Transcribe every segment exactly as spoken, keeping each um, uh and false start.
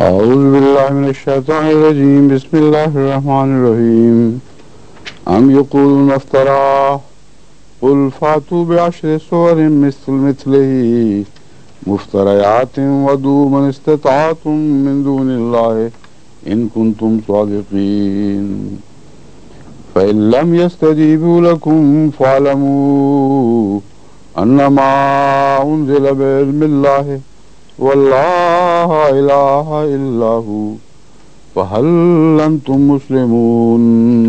أعوذ بالله من الشيطان الرجيم بسم الله الرحمن الرحيم أم يقولون افتراه قل فاتوا بعشر سور مثل مثله مفتريات ودعوا من استطعتم من دون الله إن كنتم صادقين فإن لم يستجيبوا لكم فاعلموا أنما أنزل بعلم الله والله إله إلا هو فهل أنتم مسلمون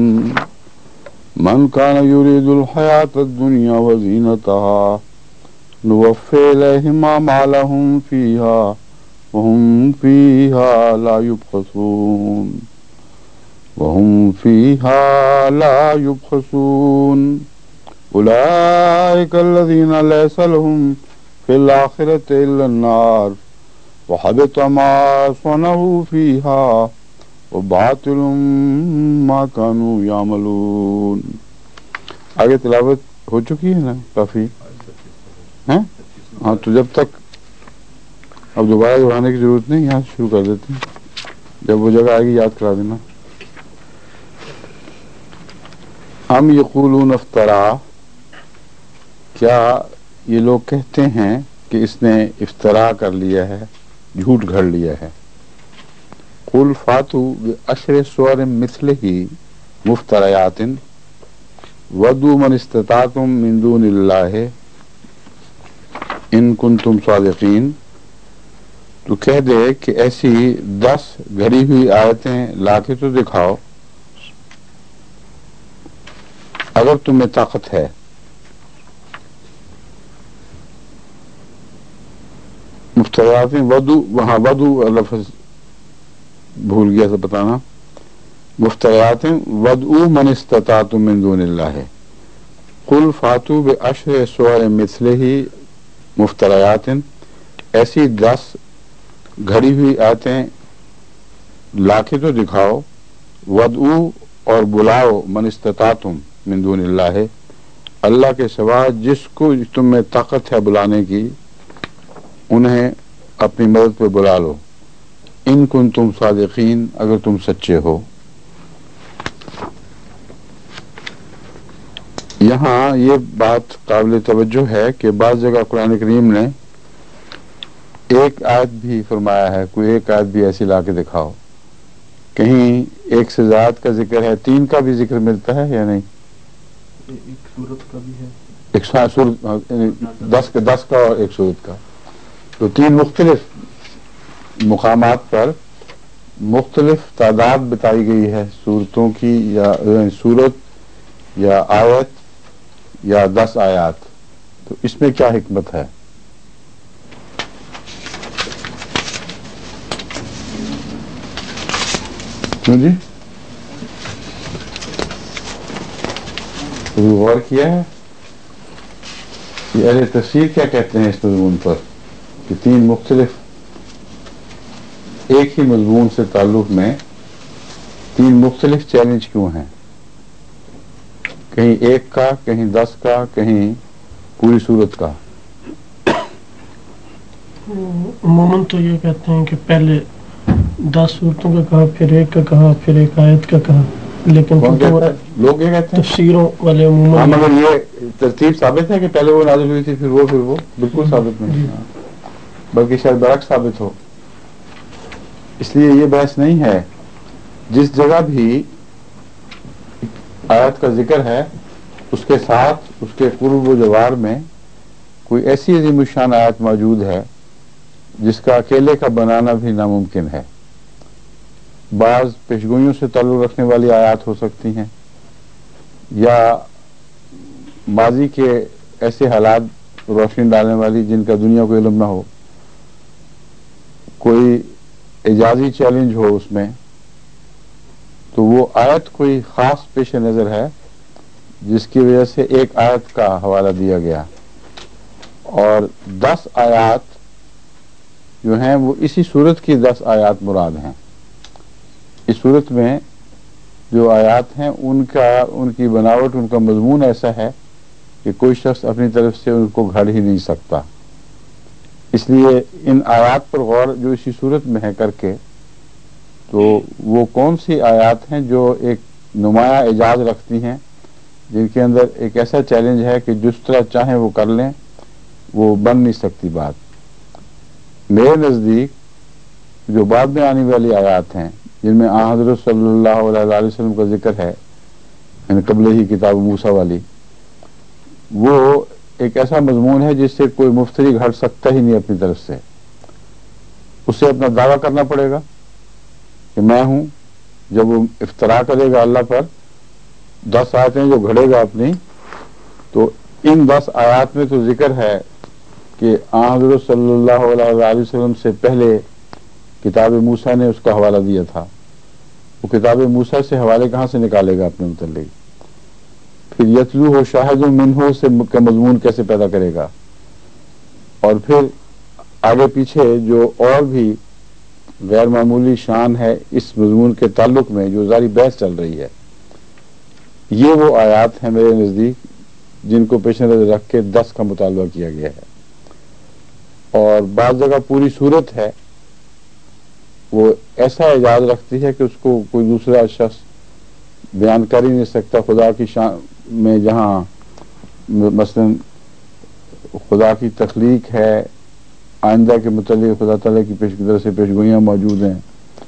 من كان يريد الحياة الدنيا وزينتها نوفي إليهم أعمالهم فيها وهم فيها لا يبخسون وهم فيها لا يبخسون أولئك الذين ليس لهم في الآخرة إلا النار وحبط ما صنعوا فيها وباطل ما كانوا يعملون. آگے تلاوت ہو چکی ہے نا کافی ہیں؟ ہاں تو جب تک اب دوبارہ دہرانے کی ضرورت نہیں، یہاں شروع کر دیتے ہیں، جب وہ جگہ آئے گی یاد کرا دینا. ہم یقولون افترا، کیا یہ لوگ کہتے ہیں کہ اس نے افترا کر لیا ہے، جھوٹ گھڑ لیا ہے. قل فاتوا بعشر سور مثلہ مفتریات ودعوا من استطعتم من دون اللہ ان کنتم صادقین. تو کہہ دے کہ ایسی دس گھڑی ہوئی آیتیں لا کے تو دکھاؤ اگر تمہیں طاقت ہے. مفتریات ودو، وہاں ودو لفظ بھول گیا تھا بتانا. مفتریات ودعوا من استطعتم من دون اللہ قل فاتوا بعشر سور مثلہ مفتریات، ایسی دس گھڑی ہوئی آیتیں لا کے تو دکھاؤ. ودعوا اور بلاؤ من استطعتم من دون اللہ، اللہ کے سوا جس کو تم میں طاقت ہے بلانے کی انہیں اپنی مدد پہ بلا لو. ان کنتم صادقین، اگر تم سچے ہو. یہاں یہ بات قابل توجہ ہے کہ بعض جگہ قرآن کریم نے ایک آیت بھی فرمایا ہے، کوئی ایک آیت بھی ایسی لا کے دکھاؤ. کہیں ایک سے زائد کا ذکر ہے، تین کا بھی ذکر ملتا ہے یا نہیں؟ ایک سورت کا بھی ہے، ایک سورت دس کا دس کا اور ایک سورت کا. تو تین مختلف مقامات پر مختلف تعداد بتائی گئی ہے سورتوں کی، یا سورت یا آیت یا دس آیات. تو اس میں کیا حکمت ہے؟ کیوں جی کوئی غور کیا ہے؟ یہ اہل تفسیر کیا کہتے ہیں اس مضمون پر کہ تین مختلف ایک ہی مضمون سے تعلق میں تین مختلف چیلنج کیوں ہیں؟ کہیں ایک کا، کہیں دس کا، کہیں پوری صورت کا. عموماً تو یہ کہتے ہیں کہ پہلے دس صورتوں کا کہا، پھر ایک کا کہا، پھر ایک آیت کا کہا. لیکن لوگ یہ کہتے ہیں تفسیروں والے عموماً، مگر یہ ترتیب ثابت ہے کہ پہلے وہ نازل ہوئی تھی پھر وہ پھر وہ بالکل ثابت نہیں، بلکہ شاید برعکس ثابت ہو. اس لیے یہ بحث نہیں ہے. جس جگہ بھی آیت کا ذکر ہے اس کے ساتھ اس کے قرب و جوار میں کوئی ایسی عظیم الشان آیت موجود ہے جس کا اکیلے کا بنانا بھی ناممکن ہے. بعض پیشگوئیوں سے تعلق رکھنے والی آیات ہو سکتی ہیں، یا ماضی کے ایسے حالات روشنی ڈالنے والی جن کا دنیا کو علم نہ ہو. کوئی اعجازی چیلنج ہو اس میں، تو وہ آیت کوئی خاص پیش نظر ہے جس کی وجہ سے ایک آیت کا حوالہ دیا گیا. اور دس آیات جو ہیں وہ اسی صورت کی دس آیات مراد ہیں. اس صورت میں جو آیات ہیں ان کا ان کی بناوٹ، ان کا مضمون ایسا ہے کہ کوئی شخص اپنی طرف سے ان کو گھڑ ہی نہیں سکتا. اس لیے ان آیات پر غور جو اسی صورت میں ہے کر کے تو وہ کون سی آیات ہیں جو ایک نمایاں اعجاز رکھتی ہیں، جن کے اندر ایک ایسا چیلنج ہے کہ جس طرح چاہیں وہ کر لیں، وہ بن نہیں سکتی بات؟ میرے نزدیک جو بعد میں آنے والی آیات ہیں، جن میں آن حضرت صلی اللہ علیہ وسلم کا ذکر ہے، یعنی قبل ہی کتاب موسیٰ والی، وہ ایک ایسا مضمون ہے جس سے کوئی مفتری گھڑ سکتا ہی نہیں اپنی طرف سے. اسے اپنا دعویٰ کرنا پڑے گا کہ میں ہوں. جب وہ افترا کرے گا اللہ پر، دس آیتیں جو گھڑے گا اپنی، تو ان دس آیات میں تو ذکر ہے کہ آن حضرت صلی اللہ علیہ وسلم سے پہلے کتاب موسیٰ نے اس کا حوالہ دیا تھا. وہ کتاب موسیٰ سے حوالے کہاں سے نکالے گا اپنے متعلق؟ پھر یتلو ہو شاہد منہ سے کا مضمون کیسے پیدا کرے گا؟ اور پھر آگے پیچھے جو اور بھی غیر معمولی شان ہے اس مضمون کے تعلق میں، جو ظاہری بحث چل رہی ہے، یہ وہ آیات ہیں میرے نزدیک جن کو پیش نظر رکھ کے دس کا مطالبہ کیا گیا ہے. اور بعض جگہ پوری صورت ہے، وہ ایسا اعجاز رکھتی ہے کہ اس کو کوئی دوسرا شخص بیان کر ہی نہیں سکتا. خدا کی شان میں جہاں مثلا خدا کی تخلیق ہے، آئندہ کے متعلق خدا تعالیٰ کی پیش کی طرف سے پیشگوئیاں موجود ہیں.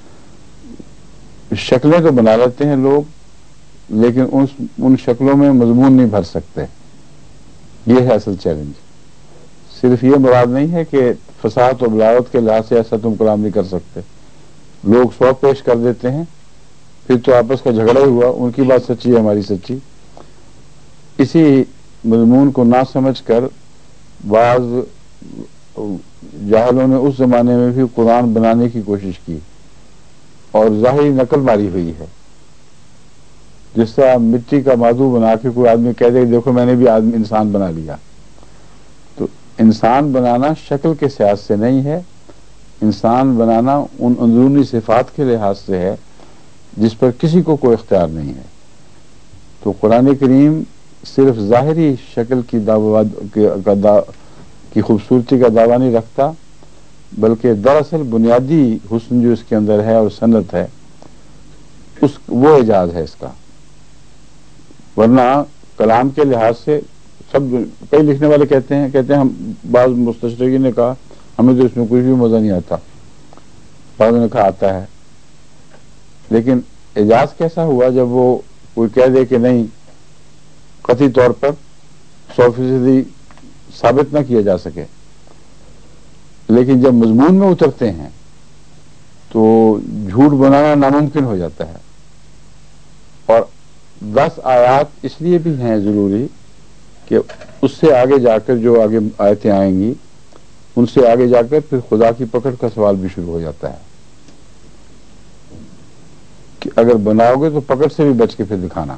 شکلیں تو بنا لیتے ہیں لوگ، لیکن ان ان شکلوں میں مضمون نہیں بھر سکتے. یہ ہے اصل چیلنج. صرف یہ مراد نہیں ہے کہ فصاحت و بلاغت کے لحاظ سے ایسا تم کلام نہیں کر سکتے. لوگ سو پیش کر دیتے ہیں، پھر تو آپس کا جھگڑا ہی ہوا، ان کی بات سچی ہے، ہماری سچی. اسی مضمون کو نہ سمجھ کر بعض جاہلوں نے اس زمانے میں بھی قرآن بنانے کی کوشش کی اور ظاہری نقل ماری ہوئی ہے. جس طرح مٹی کا مادو بنا کے کوئی آدمی کہہ دے دیکھو میں نے بھی آدمی انسان بنا لیا. تو انسان بنانا شکل کے سیاست سے نہیں ہے، انسان بنانا ان اندرونی صفات کے لحاظ سے ہے جس پر کسی کو کوئی اختیار نہیں ہے. تو قرآن کریم صرف ظاہری شکل کی کی خوبصورتی کا دعویٰ نہیں رکھتا، بلکہ دراصل بنیادی حسن جو اس کے اندر ہے اور صنعت ہے، اس وہ اعجاز ہے اس کا. ورنہ کلام کے لحاظ سے سب کئی لکھنے والے کہتے ہیں کہتے ہیں ہم بعض مستشرقین نے کہا ہمیں تو اس میں کچھ بھی مزہ نہیں آتا، بعض نے کہا آتا ہے. لیکن اعجاز کیسا ہوا جب وہ کوئی کہہ دے کہ نہیں، قطعی طور پر سو فیصدی ثابت نہ کیا جا سکے، لیکن جب مضمون میں اترتے ہیں تو جھوٹ بنانا ناممکن ہو جاتا ہے. اور دس آیات اس لیے بھی ہیں ضروری کہ اس سے آگے جا کر جو آگے آیتیں آئیں گی، ان سے آگے جا کر پھر خدا کی پکڑ کا سوال بھی شروع ہو جاتا ہے کہ اگر بناؤ گے تو پکڑ سے بھی بچ کے پھر دکھانا.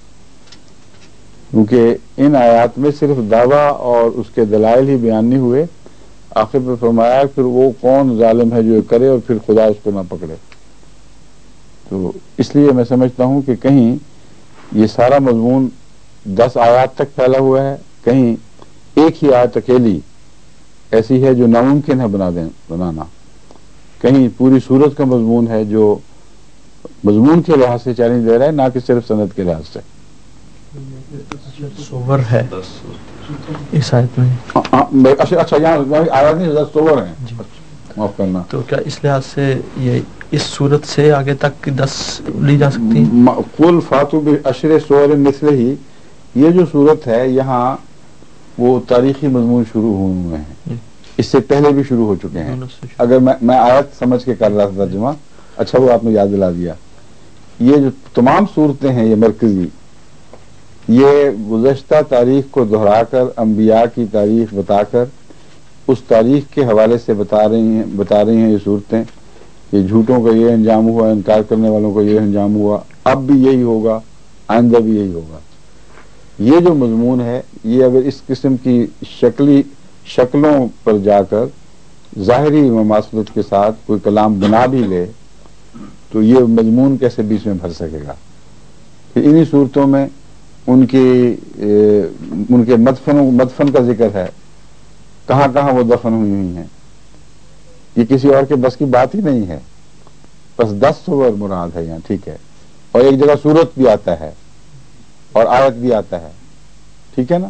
کیونکہ ان آیات میں صرف دعویٰ اور اس کے دلائل ہی بیان نہیں ہوئے، آخر میں فرمایا پھر وہ کون ظالم ہے جو کرے اور پھر خدا اس کو نہ پکڑے. تو اس لیے میں سمجھتا ہوں کہ کہیں یہ سارا مضمون دس آیات تک پھیلا ہوا ہے، کہیں ایک ہی آیت اکیلی ایسی ہے جو ناممکن ہے بنا دیں بنانا، کہیں پوری صورت کا مضمون ہے جو مضمون کے لحاظ سے چیلنج دے رہا ہے، نہ کہ صرف سند کے لحاظ سے. سور ہے اس آیت میں. اچھا یہاں آیات نہیں سور ہیں، معاف کرنا. تو کیا اس لحاظ سے یہ اس صورت سے آگے تک دس لی جا سکتی ہیں؟ قل فاتوا بعشر سور مثلہ ہی، یہ جو صورت ہے یہاں وہ تاریخی مضمون شروع ہوئے ہیں، اس سے پہلے بھی شروع ہو چکے ہیں. اگر میں میں آیت سمجھ کے کر رہا تھا ترجمہ، اچھا وہ آپ نے یاد دلا دیا. یہ جو تمام صورتیں ہیں یہ مرکزی، یہ گزشتہ تاریخ کو دہرا کر انبیاء کی تاریخ بتا کر اس تاریخ کے حوالے سے بتا رہی ہیں بتا رہی ہیں یہ صورتیں کہ جھوٹوں کا یہ انجام ہوا، انکار کرنے والوں کا یہ انجام ہوا، اب بھی یہی ہوگا، آئندہ بھی یہی ہوگا. یہ جو مضمون ہے یہ اگر اس قسم کی شکلی شکلوں پر جا کر ظاہری مماثلت کے ساتھ کوئی کلام بنا بھی لے تو یہ مضمون کیسے بیچ میں بھر سکے گا؟ پھر انہی صورتوں میں ان کی ان کے مدفن مدفن کا ذکر ہے، کہاں کہاں وہ دفن ہوئی ہوئی ہیں. یہ کسی اور کے بس کی بات ہی نہیں ہے. بس دس سور مراد ہے یہاں، ٹھیک ہے، اور ایک جگہ سورت بھی آتا ہے اور آیت بھی آتا ہے، ٹھیک ہے نا.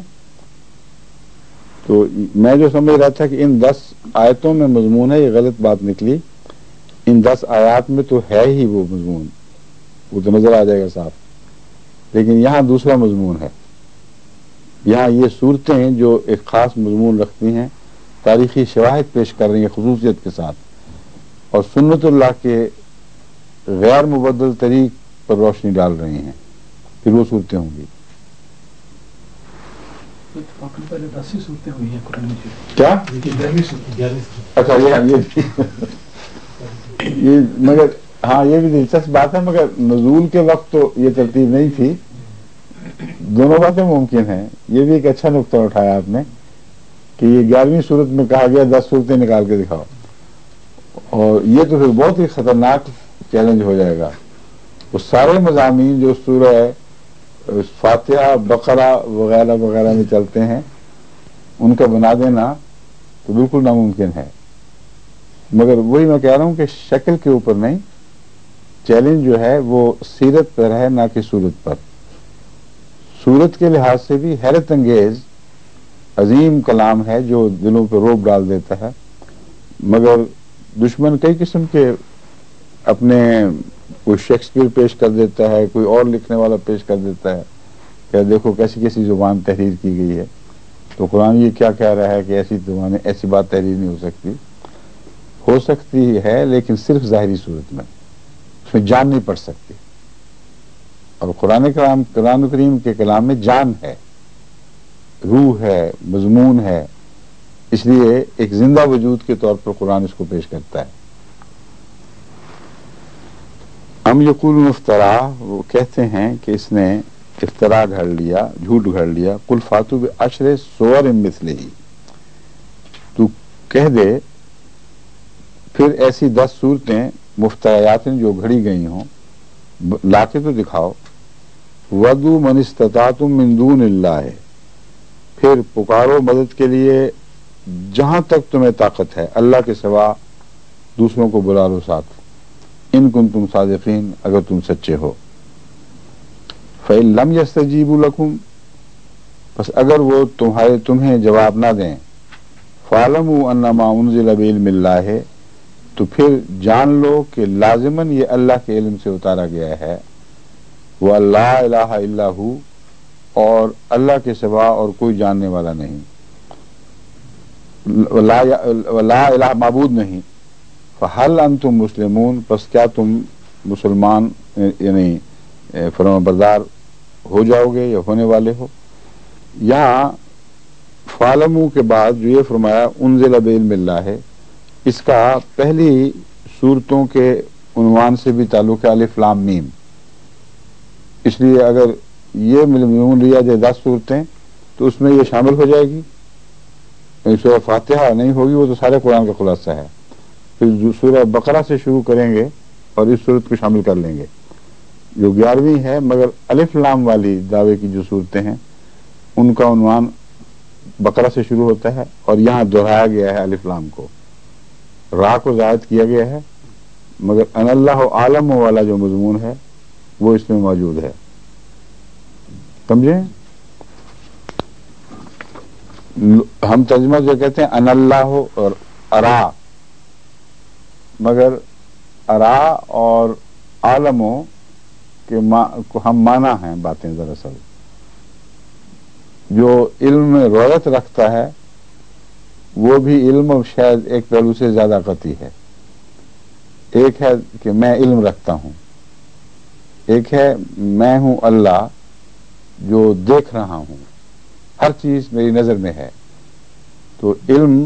تو میں جو سمجھ رہا تھا کہ ان دس آیتوں میں مضمون ہے، یہ غلط بات نکلی. ان دس آیات میں تو ہے ہی وہ مضمون، وہ تو نظر آ جائے گا صاف، لیکن یہاں دوسرا مضمون ہے. یہاں یہ صورتیں جو ایک خاص مضمون رکھتی ہیں، تاریخی شواہد پیش کر رہی ہیں خصوصیت کے ساتھ، اور سنت اللہ کے غیر مبدل طریق پر روشنی ڈال رہی ہیں، پھر وہ صورتیں ہوں گی. پہلے دس ہی صورتیں ہوئی ہیں قرآن میں. کیا؟ اچھا یہ یہ مگر ہاں یہ بھی دلچسپ بات ہے، مگر نزول کے وقت تو یہ ترتیب نہیں تھی. دونوں باتیں ممکن ہیں. یہ بھی ایک اچھا نقطہ اٹھایا آپ نے کہ یہ گیارہویں صورت میں کہا گیا دس صورتیں نکال کے دکھاؤ، اور یہ تو پھر بہت ہی خطرناک چیلنج ہو جائے گا. وہ سارے مضامین جو سورہ فاتحہ بقرہ وغیرہ وغیرہ میں چلتے ہیں ان کا بنا دینا تو بالکل ناممکن ہے. مگر وہی میں کہہ رہا ہوں کہ شکل کے اوپر نہیں، چیلنج جو ہے وہ سیرت پر ہے نہ کہ صورت پر. صورت کے لحاظ سے بھی حیرت انگیز عظیم کلام ہے جو دلوں پہ روب ڈال دیتا ہے، مگر دشمن کئی قسم کے اپنے کوئی شیکسپیئر پیش کر دیتا ہے، کوئی اور لکھنے والا پیش کر دیتا ہے کہ دیکھو کیسی کیسی زبان تحریر کی گئی ہے. تو قرآن یہ کیا کہہ رہا ہے کہ ایسی زبانیں ایسی بات تحریر نہیں ہو سکتی. ہو سکتی ہے لیکن صرف ظاہری صورت میں، اس میں جان نہیں پڑ سکتی. اور قرآن کرام قرآن کریم کے کلام میں جان ہے، روح ہے، مضمون ہے، اس لیے ایک زندہ وجود کے طور پر قرآن اس کو پیش کرتا ہے. ہم یقولون افطرا، وہ کہتے ہیں کہ اس نے افطرا گھڑ لیا، جھوٹ گھڑ لیا. قل فاتو بعشر سور مثلہ، تو کہہ دے پھر ایسی دس صورتیں مفتریات جو گھڑی گئی ہوں لا کے تو دکھاؤ. وَدُّوا مَنِ اسْتَطَعْتُم مِّن دُونِ اللَّهِ، پھر پکارو مدد کے لیے جہاں تک تمہیں طاقت ہے اللہ کے سوا دوسروں کو بلا لو ساتھ. ان کنتم صادقین، اگر تم سچے ہو. فَإِن لَّمْ يَسْتَجِيبُوا لَكُمْ، بس اگر وہ تمہارے تمہیں جواب نہ دیں، فَاعْلَمُوا أَنَّمَا أُنزِلَ بِعِلْمِ اللَّهِ، تو پھر جان لو کہ لازماً یہ اللہ کے علم سے اتارا گیا ہے. وَلَا إِلَٰهَ إِلَّا هُوَ، اور اللہ کے سوا اور کوئی جاننے والا نہیں، وَلَا الہ معبود نہیں. فَهَلْ أَنْتُمْ مُسْلِمُونَ، پس کیا تم مسلمان یعنی فرمان بردار ہو جاؤ گے یا ہونے والے ہو. یہاں فَاعْلَمُوا کے بعد جو یہ فرمایا انزل بعلم اللہ ہے، اس کا پہلی صورتوں کے عنوان سے بھی تعلق ہے الف لام میم. اس لیے اگر یہ مضمون لیا جائے دس صورتیں تو اس میں یہ شامل ہو جائے گی. سورہ فاتحہ نہیں ہوگی، وہ تو سارے قرآن کا خلاصہ ہے. پھر سورہ بقرہ سے شروع کریں گے اور اس صورت کو شامل کر لیں گے جو گیارہویں ہے، مگر الف لام والی دعوے کی جو صورتیں ہیں ان کا عنوان بقرہ سے شروع ہوتا ہے، اور یہاں دہرایا گیا ہے الف لام کو، را کو زائد کیا گیا ہے، مگر ان اللہ عالم والا جو مضمون ہے وہ اس میں موجود ہے. سمجھیں؟ ہم ترجمہ جو کہتے ہیں ان اللہ اور ارا، مگر ارا اور عالموں کے ہم معنی ہیں باتیں. دراصل جو علم میں رویت رکھتا ہے وہ بھی علم شاید ایک پہلو سے زیادہ قطعی ہے. ایک ہے کہ میں علم رکھتا ہوں، ایک ہے میں ہوں اللہ جو دیکھ رہا ہوں، ہر چیز میری نظر میں ہے. تو علم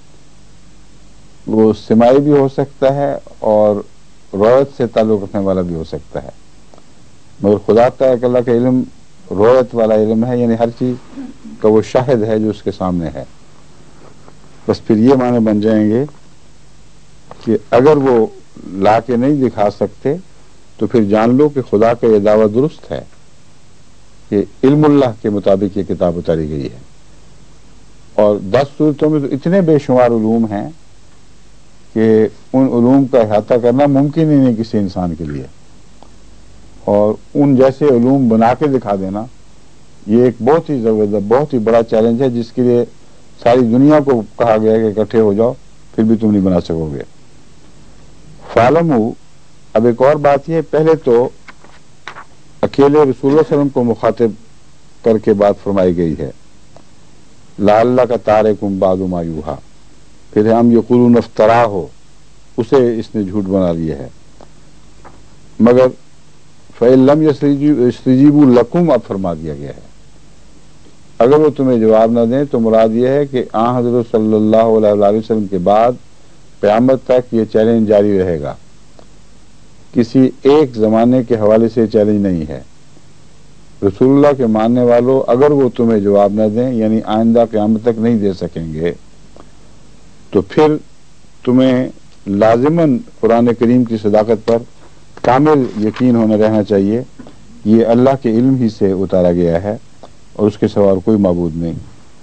وہ سماعی بھی ہو سکتا ہے اور رویت سے تعلق رکھنے والا بھی ہو سکتا ہے، مگر خدا تعالیٰ اللہ کا علم رویت والا علم ہے، یعنی ہر چیز کا وہ شاہد ہے جو اس کے سامنے ہے. بس پھر یہ معنی بن جائیں گے کہ اگر وہ لا کے نہیں دکھا سکتے تو پھر جان لو کہ خدا کا یہ دعویٰ درست ہے کہ علم اللہ کے مطابق یہ کتاب اتاری گئی ہے. اور دس صورتوں میں تو اتنے بے شمار علوم ہیں کہ ان ان علوم کا احاطہ کرنا ممکن ہی نہیں کسی انسان کے لیے، اور ان جیسے علوم بنا کے دکھا دینا یہ ایک بہت ہی زبردست بہت ہی بڑا چیلنج ہے، جس کے لیے ساری دنیا کو کہا گیا کہ اکٹھے ہو جاؤ، پھر بھی تم نہیں بنا سکو گے۔ فعلموا، اب ایک اور بات یہ، پہلے تو اکیلے رسول اللہ صلی اللہ علیہ وسلم کو مخاطب کر کے بات فرمائی گئی ہے، لعلک تارکم بعض ما یوحی، پھر ہم یقولون افترا ہو، اسے اس نے جھوٹ بنا لیا ہے، مگر فَإِن لَمْ يَسْتَجِيبُوا لَكُمْ اب فرما دیا گیا ہے، اگر وہ تمہیں جواب نہ دیں تو مراد یہ ہے کہ آن حضرت صلی اللہ علیہ وسلم کے بعد قیامت تک یہ چیلنج جاری رہے گا، کسی ایک زمانے کے حوالے سے چیلنج نہیں ہے۔ رسول اللہ کے ماننے والوں اگر وہ تمہیں جواب نہ دیں، یعنی آئندہ قیامت تک نہیں دے سکیں گے، تو پھر تمہیں لازماً قرآن کریم کی صداقت پر کامل یقین ہونا رہنا چاہیے، یہ اللہ کے علم ہی سے اتارا گیا ہے اور اس کے سوا اور کوئی معبود نہیں۔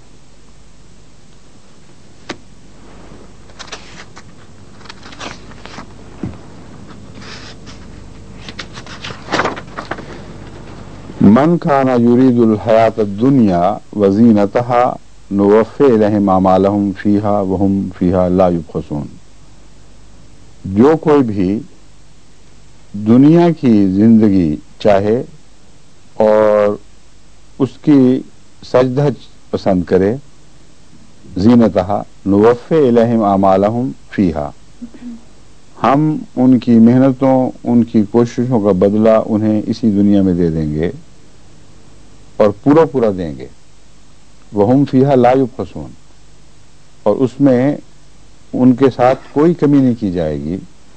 من کان یرید الحیات الدنیا وزینتها نوفی الیہم اعمالہم فیہا وہم فیہا لا یبخسون، جو کوئی بھی دنیا کی زندگی چاہے اور اس کی سجدھج پسند کرے، زینتہا نوفی الیہم اعمالہم فیہا، ہم ان کی محنتوں ان کی کوششوں کا بدلہ انہیں اسی دنیا میں دے دیں گے اور پورا پورا دیں گے، وہم فیہا لا یبخسون، اور اس میں ان کے ساتھ کوئی کمی نہیں کی جائے گی۔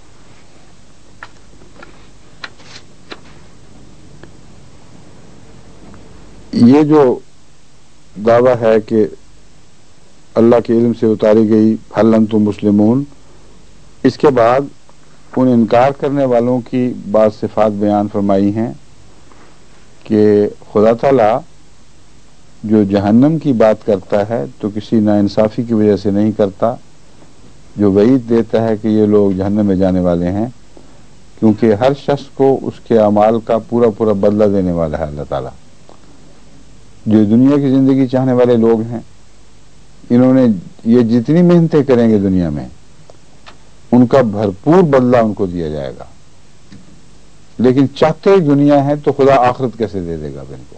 یہ جو دعویٰ ہے کہ اللہ کے علم سے اتاری گئی ہل انتم مسلمون، اس کے بعد ان انکار کرنے والوں کی بعض صفات بیان فرمائی ہیں کہ خدا تعالیٰ جو جہنم کی بات کرتا ہے تو کسی ناانصافی کی وجہ سے نہیں کرتا، جو وعید دیتا ہے کہ یہ لوگ جہنم میں جانے والے ہیں، کیونکہ ہر شخص کو اس کے اعمال کا پورا پورا بدلہ دینے والا ہے اللہ تعالیٰ۔ جو دنیا کی زندگی چاہنے والے لوگ ہیں، انہوں نے یہ جتنی محنتیں کریں گے دنیا میں ان کا بھرپور بدلہ ان کو دیا جائے گا، لیکن چاہتے ہی دنیا ہے تو خدا آخرت کیسے دے دے گا ان کو؟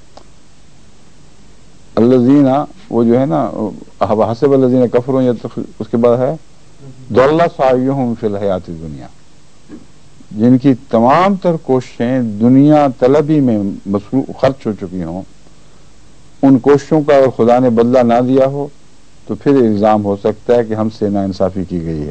الذین، وہ جو ہے نا حسب الذین کفروا، اس کے بعد ہے ضل سعیہم فی الحیات الدنیا، جن کی تمام تر کوششیں دنیا طلبی میں خرچ ہو چکی ہوں، ان کوششوں کا اگر خدا نے بدلہ نہ دیا ہو تو پھر الزام ہو سکتا ہے کہ ہم سے ناانصافی کی گئی ہے۔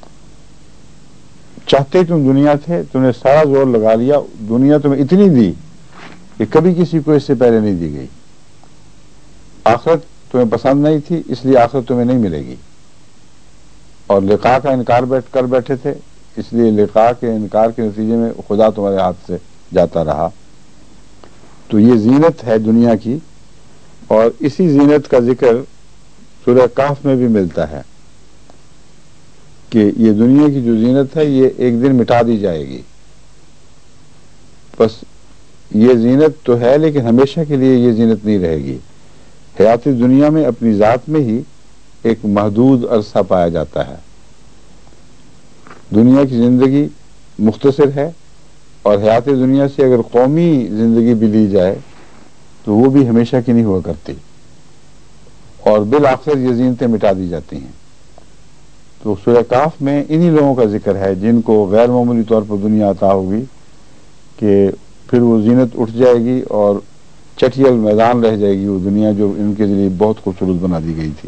چاہتے تم دنیا تھے، تم نے سارا زور لگا لیا، دنیا تمہیں اتنی دی کہ کبھی کسی کو اس سے پہلے نہیں دی گئی، آخرت تمہیں پسند نہیں تھی اس لیے آخرت تمہیں نہیں ملے گی، اور لقاء کا انکار بیٹھ کر بیٹھے تھے اس لیے لقاء کے انکار کے نتیجے میں خدا تمہارے ہاتھ سے جاتا رہا۔ تو یہ زینت ہے دنیا کی، اور اسی زینت کا ذکر سورہ کہف میں بھی ملتا ہے کہ یہ دنیا کی جو زینت ہے یہ ایک دن مٹا دی جائے گی، بس یہ زینت تو ہے لیکن ہمیشہ کے لیے یہ زینت نہیں رہے گی۔ حیات دنیا میں اپنی ذات میں ہی ایک محدود عرصہ پایا جاتا ہے، دنیا کی زندگی مختصر ہے، اور حیات دنیا سے اگر قومی زندگی بھی لی جائے تو وہ بھی ہمیشہ کی نہیں ہوا کرتی، اور بالآخر یہ زینتیں مٹا دی جاتی ہیں۔ تو سورہ کہف میں انہی لوگوں کا ذکر ہے جن کو غیر معمولی طور پر دنیا عطا ہوگی کہ پھر وہ زینت اٹھ جائے گی اور چٹیل میدان رہ جائے گی وہ دنیا جو ان کے لیے بہت خوبصورت بنا دی گئی تھی۔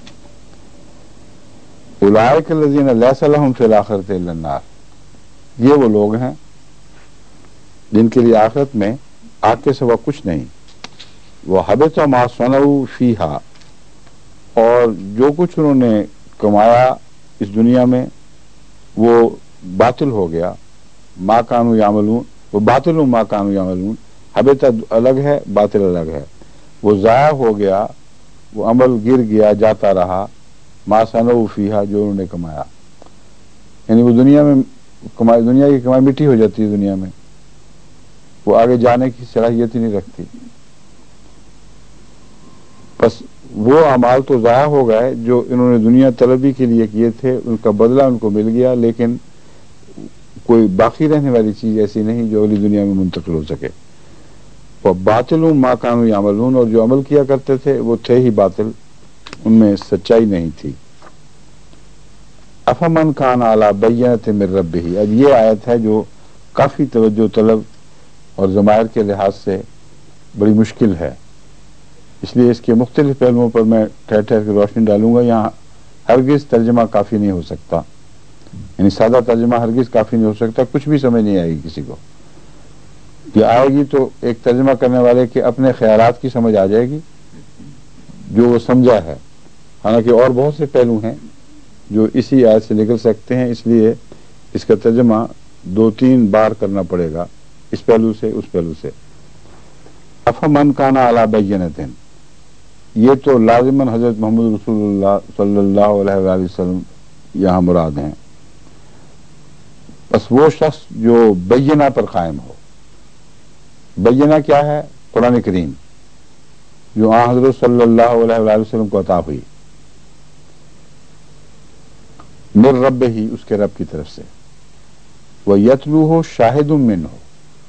اولئک الذین لیس لہم فی الآخرۃ الا النار، یہ وہ لوگ ہیں جن کے لیے آخرت میں آگ کے سوا کچھ نہیں۔ وَحَبِطَ مَا صَنَعُوا فِيهَا، اور جو کچھ انہوں نے کمایا اس دنیا میں وہ باطل ہو گیا، ما کانوا یعملون، وہ باطل ما کانوا یعملون، حبط الگ ہے باطل الگ ہے، وہ ضائع ہو گیا، وہ عمل گر گیا جاتا رہا، ما صنعوا فیہا، جو انہوں نے کمایا۔ یعنی وہ دنیا میں کمائی، دنیا کی کمائی مٹی ہو جاتی ہے، دنیا میں وہ آگے جانے کی صلاحیت ہی نہیں رکھتی. بس وہ اعمال تو ضائع ہو گئے جو انہوں نے دنیا طلبی کے لیے کیے تھے، ان کا بدلہ ان کو مل گیا، لیکن کوئی باقی رہنے والی چیز ایسی نہیں جو اگلی دنیا میں منتقل ہو سکے. وہ باطل ما کانوا یعملون، اور جو عمل کیا کرتے تھے وہ تھے ہی باطل، ان میں سچائی نہیں تھی. افمن کان علی بینۃ من ربہ، اب یہ آیت ہے جو کافی توجہ طلب اور ضمائر کے لحاظ سے بڑی مشکل ہے، اس لیے اس کے مختلف پہلوؤں پر میں ٹھہر ٹھہر کے روشنی ڈالوں گا. یہاں ہرگز ترجمہ کافی نہیں ہو سکتا، یعنی سادہ ترجمہ ہرگز کافی نہیں ہو سکتا، کچھ بھی سمجھ نہیں آئے گی کسی کو. یہ آئے گی تو ایک ترجمہ کرنے والے کے اپنے خیالات کی سمجھ آ جائے گی جو وہ سمجھا ہے، حالانکہ اور بہت سے پہلو ہیں جو اسی آیت سے نکل سکتے ہیں، اس لیے اس کا ترجمہ دو تین بار کرنا پڑے گا، اس پہلو سے اس پہلو سے. افمن کان علی بینۃ، یہ تو لازماً حضرت محمد رسول اللہ صلی اللہ علیہ وآلہ وسلم یہاں مراد ہیں. بس وہ شخص جو بینہ پر قائم ہو. بینہ کیا ہے؟ قرآن کریم جو آن حضرت صلی اللہ علیہ وآلہ وسلم کو عطا ہوئی، من رب ہی، اس کے رب کی طرف سے. وہ یتلو ہو شاہد من ہو.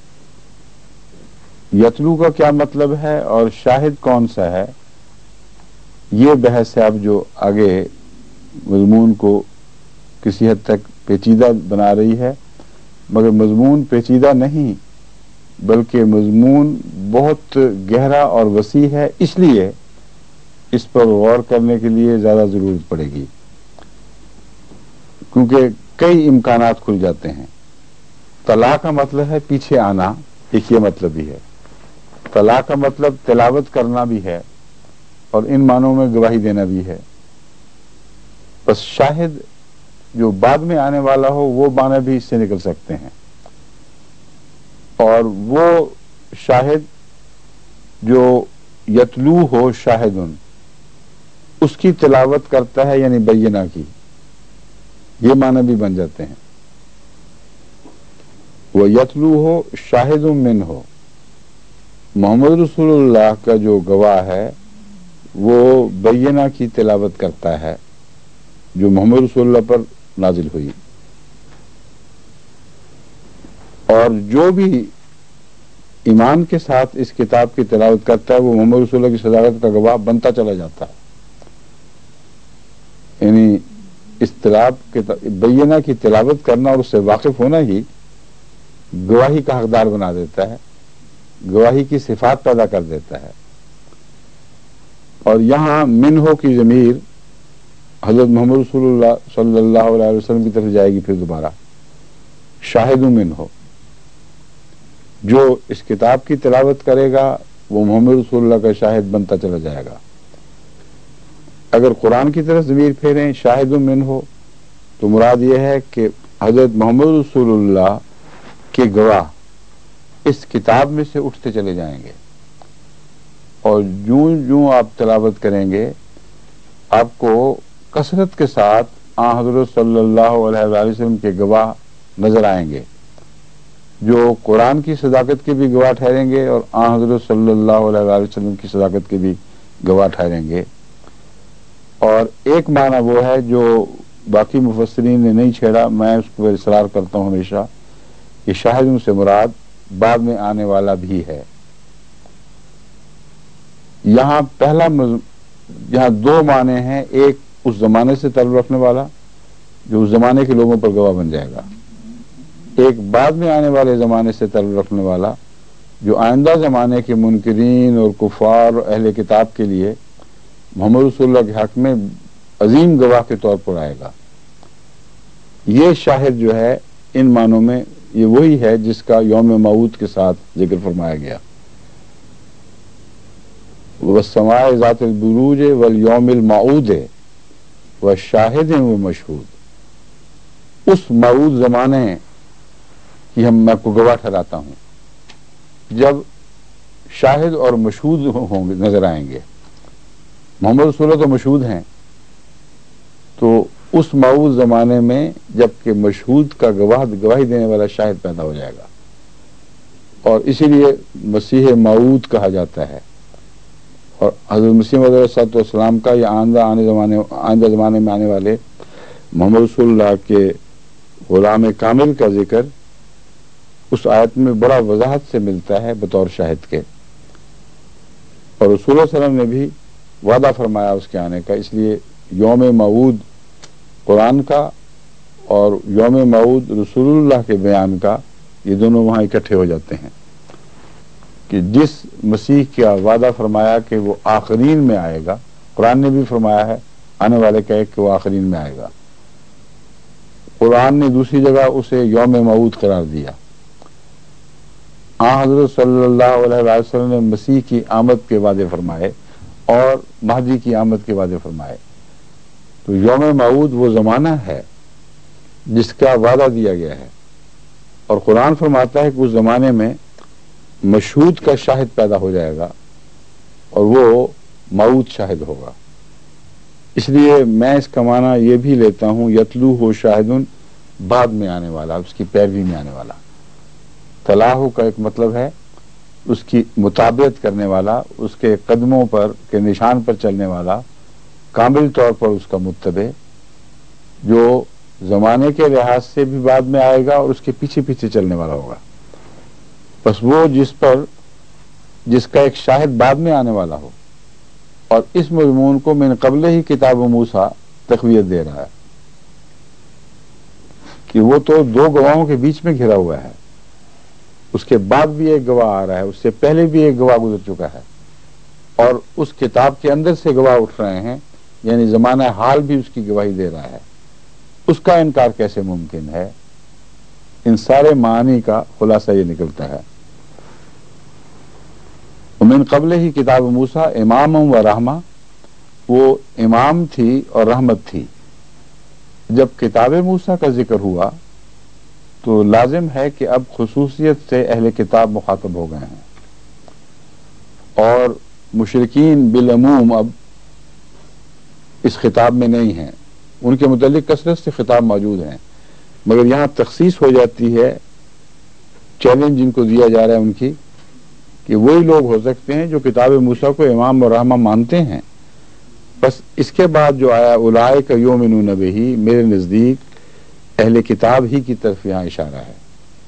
یتلو کا کیا مطلب ہے اور شاہد کون سا ہے، یہ بحث ہے اب جو آگے مضمون کو کسی حد تک پیچیدہ بنا رہی ہے، مگر مضمون پیچیدہ نہیں بلکہ مضمون بہت گہرا اور وسیع ہے، اس لیے اس پر غور کرنے کے لیے زیادہ ضرورت پڑے گی، کیونکہ کئی امکانات کھل جاتے ہیں. طلاق کا مطلب ہے پیچھے آنا، ایک یہ مطلب بھی ہے. طلاق کا مطلب تلاوت کرنا بھی ہے، اور ان معنوں میں گواہی دینا بھی ہے. بس شاہد جو بعد میں آنے والا ہو وہ معنی بھی اس سے نکل سکتے ہیں، اور وہ شاہد جو یتلو ہو شاہدن، اس کی تلاوت کرتا ہے، یعنی بینہ کی، یہ معنی بھی بن جاتے ہیں. وہ یتلو ہو شاہد من ہو، محمد رسول اللہ کا جو گواہ ہے وہ بینہ کی تلاوت کرتا ہے جو محمد رسول اللہ پر نازل ہوئی. اور جو بھی ایمان کے ساتھ اس کتاب کی تلاوت کرتا ہے وہ محمد رسول اللہ کی صداقت کا گواہ بنتا چلا جاتا ہے. یعنی اس تلاوت بینہ کی تلاوت کرنا اور اس سے واقف ہونا ہی گواہی کا حقدار بنا دیتا ہے، گواہی کی صفات پیدا کر دیتا ہے. اور یہاں منہو کی ضمیر حضرت محمد رسول اللہ صلی اللہ علیہ وسلم کی طرف جائے گی. پھر دوبارہ شاہد منہو، جو اس کتاب کی تلاوت کرے گا وہ محمد رسول اللہ کا شاہد بنتا چلا جائے گا. اگر قرآن کی طرف ضمیر پھیریں شاہد منہو تو مراد یہ ہے کہ حضرت محمد رسول اللہ کے گواہ اس کتاب میں سے اٹھتے چلے جائیں گے، اور جوں جوں آپ تلاوت کریں گے آپ کو کثرت کے ساتھ آن حضرت صلی اللہ علیہ وآلہ وسلم کے گواہ نظر آئیں گے، جو قرآن کی صداقت کے بھی گواہ ٹھہریں گے اور آن حضرت صلی اللہ علیہ وآلہ وسلم کی صداقت کے بھی گواہ ٹھہریں گے. اور ایک معنی وہ ہے جو باقی مفسرین نے نہیں چھیڑا، میں اس پر اصرار کرتا ہوں ہمیشہ، کہ شاہدوں سے مراد بعد میں آنے والا بھی ہے. یہاں پہلا مز... یہاں دو معنی ہیں، ایک اس زمانے سے تعلق رکھنے والا جو اس زمانے کے لوگوں پر گواہ بن جائے گا، ایک بعد میں آنے والے زمانے سے تعلق رکھنے والا جو آئندہ زمانے کے منکرین اور کفار اور اہل کتاب کے لیے محمد رسول اللہ کے حق میں عظیم گواہ کے طور پر آئے گا. یہ شاہد جو ہے ان معنوں میں یہ وہی ہے جس کا یوم موعود کے ساتھ ذکر فرمایا گیا. وَالسَّمَاءِ ذَاتِ الْبُرُوجِ وَالْيَوْمِ الْمَوْعُودِ وَالشَّاهِدٍ وَمَشْهُودٍ، اس موعود زمانے کی ہم میں کو گواہ ٹھہراتا ہوں جب شاہد اور مشہود ہوں گے، نظر آئیں گے. محمد رسول اللہ تو مشہود ہیں، تو اس موعود زمانے میں جبکہ مشہود کا گواہ گواہی دینے والا شاہد پیدا ہو جائے گا، اور اسی لیے مسیح موعود کہا جاتا ہے۔ اور حضرت مسیح علیہ الصلوۃ والسلام کا یا آئندہ آنے زمانے آئندہ زمانے میں آنے والے محمد رسول اللہ کے غلام کامل کا ذکر اس آیت میں بڑا وضاحت سے ملتا ہے بطور شاہد کے، اور رسول اللہ صلی اللہ علیہ وسلم نے بھی وعدہ فرمایا اس کے آنے کا۔ اس لیے یوم موعود قرآن کا اور یوم موعود رسول اللہ کے بیان کا، یہ دونوں وہاں اکٹھے ہو جاتے ہیں کہ جس مسیح کا وعدہ فرمایا کہ وہ آخرین میں آئے گا، قرآن نے بھی فرمایا ہے آنے والے کا ایک کہ وہ آخرین میں آئے گا، قرآن نے دوسری جگہ اسے یوم موعود قرار دیا۔ آن حضرت صلی اللہ علیہ وسلم نے مسیح کی آمد کے وعدے فرمائے اور مہدی کی آمد کے وعدے فرمائے، تو یوم موعود وہ زمانہ ہے جس کا وعدہ دیا گیا ہے، اور قرآن فرماتا ہے کہ اس زمانے میں مشہود کا شاہد پیدا ہو جائے گا اور وہ موعود شاہد ہوگا۔ اس لیے میں اس کا معنی یہ بھی لیتا ہوں یتلو ہو شاہدن، بعد میں آنے والا، اس کی پیروی میں آنے والا۔ تلاہو کا ایک مطلب ہے اس کی مطابقت کرنے والا، اس کے قدموں پر کے نشان پر چلنے والا، کامل طور پر اس کا متبع، جو زمانے کے لحاظ سے بھی بعد میں آئے گا اور اس کے پیچھے پیچھے چلنے والا ہوگا۔ بس وہ جس پر جس کا ایک شاہد بعد میں آنے والا ہو، اور اس مضمون کو من قبل ہی کتاب موسیٰ تقویت دے رہا ہے کہ وہ تو دو گواہوں کے بیچ میں گھرا ہوا ہے، اس کے بعد بھی ایک گواہ آ رہا ہے، اس سے پہلے بھی ایک گواہ گزر چکا ہے، اور اس کتاب کے اندر سے گواہ اٹھ رہے ہیں، یعنی زمانہ حال بھی اس کی گواہی دے رہا ہے۔ اس کا انکار کیسے ممکن ہے؟ ان سارے معانی کا خلاصہ یہ نکلتا ہے۔ من قبل ہی کتاب موسیٰ امام و رحمہ، وہ امام تھی اور رحمت تھی۔ جب کتاب موسیٰ کا ذکر ہوا تو لازم ہے کہ اب خصوصیت سے اہل کتاب مخاطب ہو گئے ہیں، اور مشرکین بالعموم اب اس خطاب میں نہیں ہیں، ان کے متعلق کثرت سے خطاب موجود ہیں، مگر یہاں تخصیص ہو جاتی ہے، چیلنج جن کو دیا جا رہا ہے ان کی، کہ وہی لوگ ہو سکتے ہیں جو کتاب موسیٰ کو امام اور رحمہ مانتے ہیں۔ بس اس کے بعد جو آیا اولئک یؤمنون بہ، میرے نزدیک اہل کتاب ہی کی طرف یہاں اشارہ ہے،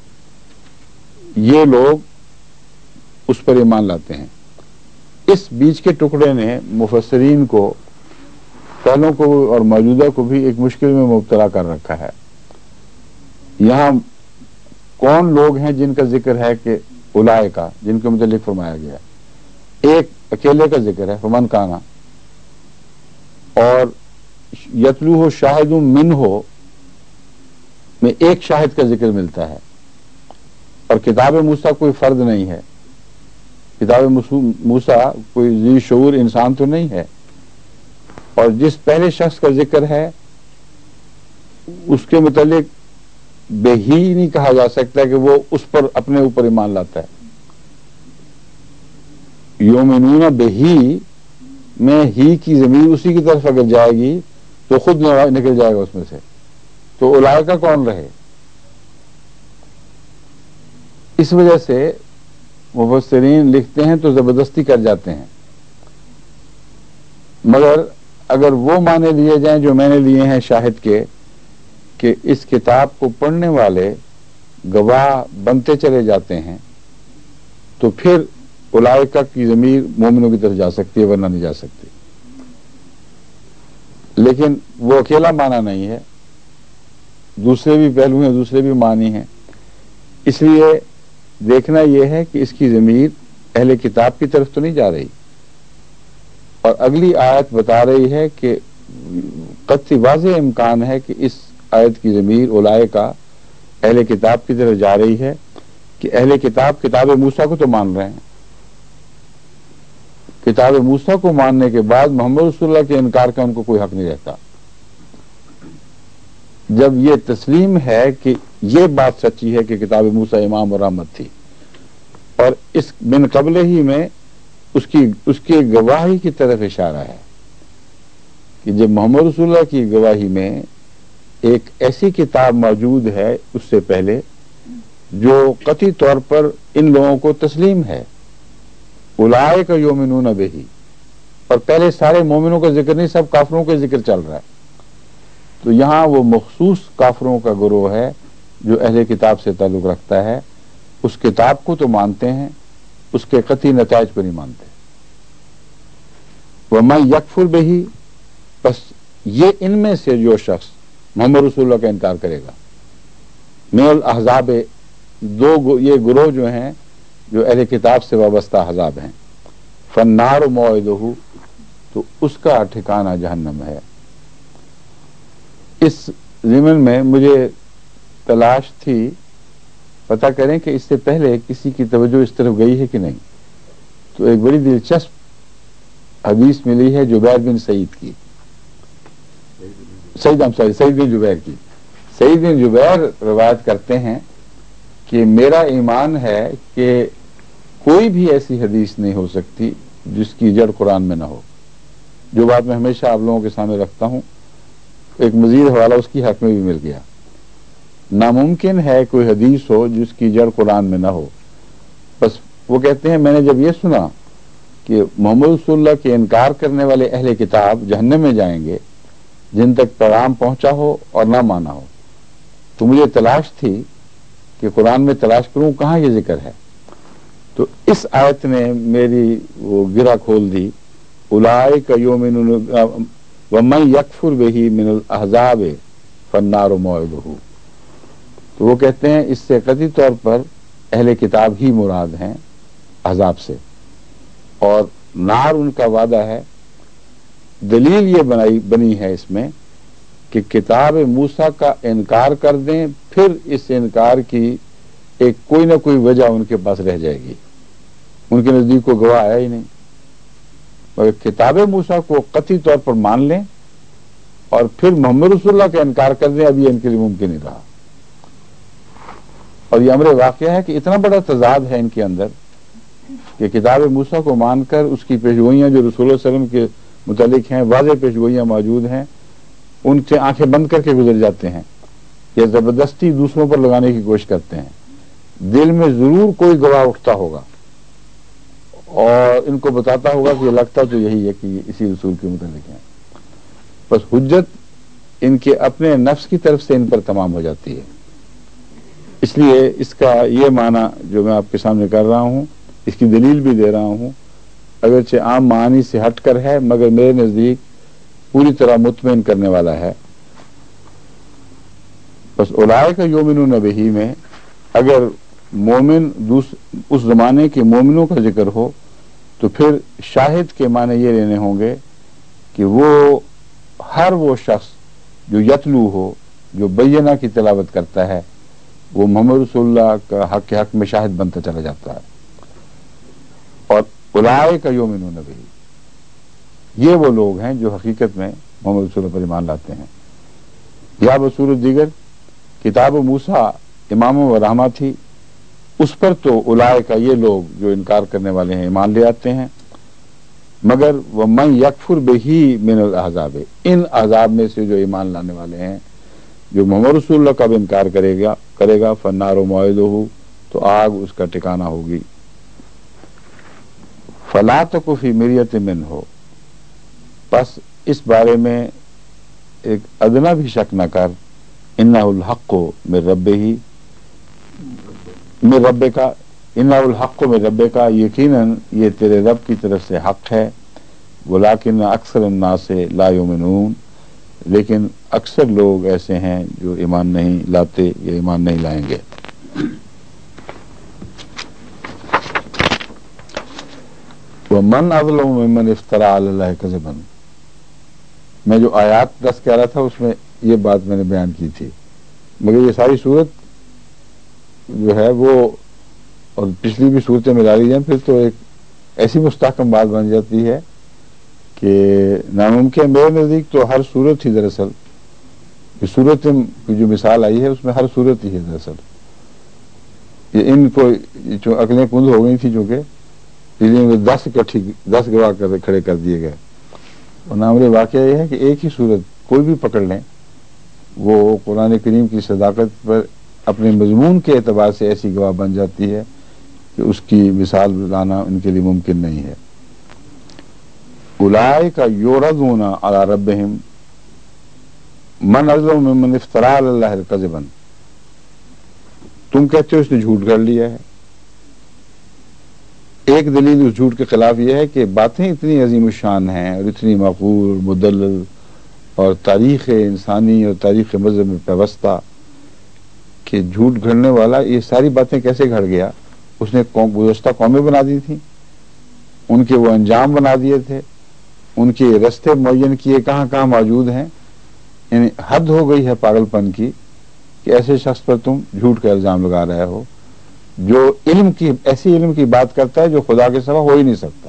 یہ لوگ اس پر ایمان لاتے ہیں۔ اس بیچ کے ٹکڑے نے مفسرین کو، پہلوں کو اور موجودہ کو بھی ایک مشکل میں مبتلا کر رکھا ہے۔ یہاں کون لوگ ہیں جن کا ذکر ہے کہ اولئک کا، جن کے متعلق فرمایا گیا؟ ایک اکیلے کا ذکر ہے فمن کانا، اور یتلوہ شاہد منہ میں ایک شاہد کا ذکر ملتا ہے، اور کتاب موسیٰ کوئی فرد نہیں ہے، کتاب موسیٰ کوئی ذی شعور انسان تو نہیں ہے، اور جس پہلے شخص کا ذکر ہے اس کے متعلق بے ہی نہیں کہا جا سکتا کہ وہ اس پر اپنے اوپر ایمان لاتا ہے۔ یومنون بہ میں ہی کی ضمیر اسی کی طرف اگر جائے گی تو خود نکل جائے گا اس میں سے، تو اولئک کا کون رہے؟ اس وجہ سے مفسرین لکھتے ہیں تو زبردستی کر جاتے ہیں، مگر اگر وہ معنی لیے جائیں جو میں نے لیے ہیں شاہد کے، کہ اس کتاب کو پڑھنے والے گواہ بنتے چلے جاتے ہیں، تو پھر اولئک کی ضمیر مومنوں کی طرف جا سکتی ہے، ورنہ نہیں جا سکتی۔ لیکن وہ اکیلا معنی نہیں ہے، دوسرے بھی پہلو ہیں، دوسرے بھی معنی ہیں، اس لیے دیکھنا یہ ہے کہ اس کی ضمیر اہل کتاب کی طرف تو نہیں جا رہی، اور اگلی آیت بتا رہی ہے کہ قطعی واضح امکان ہے کہ اس آیت کی ضمیر اولئک اہل کتاب کی طرف جا رہی ہے، کہ اہل کتاب کتاب موسیٰ کو تو مان رہے ہیں، کتاب موسیٰ کو ماننے کے بعد محمد رسول اللہ کے انکار کا ان کو کوئی حق نہیں رہتا۔ جب یہ تسلیم ہے کہ یہ بات سچی ہے کہ کتاب موسیٰ امام اور رحمت تھی، اور اس من قبل ہی میں اس کی اس کی گواہی کی طرف اشارہ ہے کہ جب محمد رسول اللہ کی گواہی میں ایک ایسی کتاب موجود ہے اس سے پہلے جو قطعی طور پر ان لوگوں کو تسلیم ہے، اولئک یؤمنون بہ، اور پہلے سارے مومنوں کا ذکر نہیں، سب کافروں کا ذکر چل رہا ہے. تو یہاں وہ مخصوص کافروں کا گروہ ہے جو اہل کتاب سے تعلق رکھتا ہے، اس کتاب کو تو مانتے ہیں، اس کے قطعی نتائج پر نہیں مانتے. وَمَن یکفر بہ، بس یہ ان میں سے جو شخص محمد رسول اللہ کا انکار کرے گا، من الاحزاب، دو یہ گروہ جو ہیں جو اہل کتاب سے وابستہ احزاب ہیں، فالنار موعدہ، تو اس کا ٹھکانہ جہنم ہے. اس ضمن میں مجھے تلاش تھی پتہ کریں کہ اس سے پہلے کسی کی توجہ اس طرف گئی ہے کہ نہیں. تو ایک بڑی دلچسپ حدیث ملی ہے جبیر بن سعید کی، سعید ہم سعید سعید بن جبیر کی. سعید بن جبیر روایت کرتے ہیں کہ میرا ایمان ہے کہ کوئی بھی ایسی حدیث نہیں ہو سکتی جس کی جڑ قرآن میں نہ ہو. جو بات میں ہمیشہ آپ لوگوں کے سامنے رکھتا ہوں، ایک مزید حوالہ اس کی حق میں بھی مل گیا. ناممکن ہے کوئی حدیث ہو جس کی جڑ قرآن میں نہ ہو. بس وہ کہتے ہیں میں نے جب یہ سنا کہ محمد رسول اللہ کے انکار کرنے والے اہل کتاب جہنم میں جائیں گے جن تک پیغام پہنچا ہو اور نہ مانا ہو، تو مجھے تلاش تھی کہ قرآن میں تلاش کروں کہاں یہ ذکر ہے. تو اس آیت نے میری وہ گرہ کھول دی، اولئک یؤمنون ومن یکفر بہ من الاحزاب فالنار موعدہ. تو وہ کہتے ہیں اس سے قطعی طور پر اہل کتاب ہی مراد ہیں احزاب سے، اور نار ان کا وعدہ ہے. دلیل یہ بنائی بنی ہے اس میں کہ کتاب موسیٰ کا انکار کر دیں، پھر اس انکار کی ایک کوئی نہ کوئی وجہ ان کے پاس رہ جائے گی. ان کے نزدیک کو گواہ آیا ہی نہیں، مگر کتاب موسیٰ کو قطعی طور پر مان لیں اور پھر محمد رسول اللہ کا انکار کر دیں، اب یہ ان کے لیے ممکن نہیں رہا. اور یہ امر واقعہ ہے کہ اتنا بڑا تضاد ہے ان کے اندر کہ کتاب موسیٰ کو مان کر اس کی پیشگوئیاں جو رسول اللہ صلی اللہ علیہ وسلم کے متعلق ہیں، واضح پیشگوئیاں موجود ہیں، ان سے آنکھیں بند کر کے گزر جاتے ہیں یا زبردستی دوسروں پر لگانے کی کوشش کرتے ہیں. دل میں ضرور کوئی گواہ اٹھتا ہوگا اور ان کو بتاتا ہوگا کہ یہ لگتا تو یہی ہے کہ یہ اسی رسول کے متعلق ہیں. بس حجت ان کے اپنے نفس کی طرف سے ان پر تمام ہو جاتی ہے. اس لیے اس کا یہ معنی جو میں آپ کے سامنے کر رہا ہوں، اس کی دلیل بھی دے رہا ہوں، اگرچہ عام معنی سے ہٹ کر ہے مگر میرے نزدیک پوری طرح مطمئن کرنے والا ہے. بس اولئک یؤمنون بہ میں اگر مومن اس زمانے کے مومنوں کا ذکر ہو تو پھر شاہد کے معنی یہ لینے ہوں گے کہ وہ ہر وہ شخص جو یتلو ہو، جو بینہ کی تلاوت کرتا ہے، وہ محمد رسول اللہ کا حق کے حق میں شاہد بنتا چلا جاتا ہے. اور اولئک یؤمنون بہ، یہ وہ لوگ ہیں جو حقیقت میں محمد رسول اللہ پر ایمان لاتے ہیں. یا بصورت دیگر کتاب موسیٰ امام و رحمہ تھی، اس پر تو اولئک یہ لوگ جو انکار کرنے والے ہیں ایمان لے آتے ہیں. مگر ومن یکفر بہ من الاحزاب، ان احزاب میں سے جو ایمان لانے والے ہیں، جو محمد رسول اللہ کا بھی انکار کرے گا کرے گا فالنار موعدہ، تو آگ اس کا ٹھکانہ ہوگی. فلا تک فی مریۃ منہ، پس اس بارے میں ایک ادنا بھی شک نہ کر، انہ الحق من ربہ، من رب کا، انہ الحق من رب کا، یقیناً یہ تیرے رب کی طرف سے حق ہے. ولکن اکثر الناس لا یؤمنون، لیکن اکثر لوگ ایسے ہیں جو ایمان نہیں لاتے یا ایمان نہیں لائیں گے. ومن اظلم ممن افترى علی اللہ کذبا، میں جو آیات دس کہہ رہا تھا اس میں یہ بات میں نے بیان کی تھی، مگر یہ ساری صورت جو ہے وہ اور پچھلی بھی صورتیں ملا لی جائیں پھر تو ایک ایسی مستحکم بات بن جاتی ہے کہ ناممکن. میرے نزدیک تو ہر صورت ہی دراصل صورت کی جو مثال آئی ہے اس میں ہر صورت ہی ہے دراصل. یہ ان کو جو عقلیں کند ہو گئی تھی چونکہ اس لیے دس اکٹھی دس گواہ کر کھڑے کر دیے گئے. اور نامر واقعہ یہ ہے کہ ایک ہی صورت کوئی بھی پکڑ لیں وہ قرآن کریم کی صداقت پر اپنے مضمون کے اعتبار سے ایسی گواہ بن جاتی ہے کہ اس کی مثال لانا ان کے لیے ممکن نہیں ہے۔ اولئک یعرضون علی ربہم من اظلم ممن افتری علی اللہ کذبا، تم کہتے ہو اس نے جھوٹ کر لیا ہے۔ ایک دلیل اس جھوٹ کے خلاف یہ ہے کہ باتیں اتنی عظیم الشان ہیں اور اتنی معقول اور مدلل اور تاریخ انسانی اور تاریخ مذہب میں پیوستہ کہ جھوٹ گھڑنے والا یہ ساری باتیں کیسے گھڑ گیا؟ اس نے قوم گزشتہ قومیں بنا دی تھیں، ان کے وہ انجام بنا دیے تھے، ان کے رستے معین کیے کہاں کہاں موجود ہیں۔ یعنی حد ہو گئی ہے پاگل پن کی کہ ایسے شخص پر تم جھوٹ کا الزام لگا رہے ہو جو علم کی ایسی علم کی بات کرتا ہے جو خدا کے سوا ہو ہی نہیں سکتا۔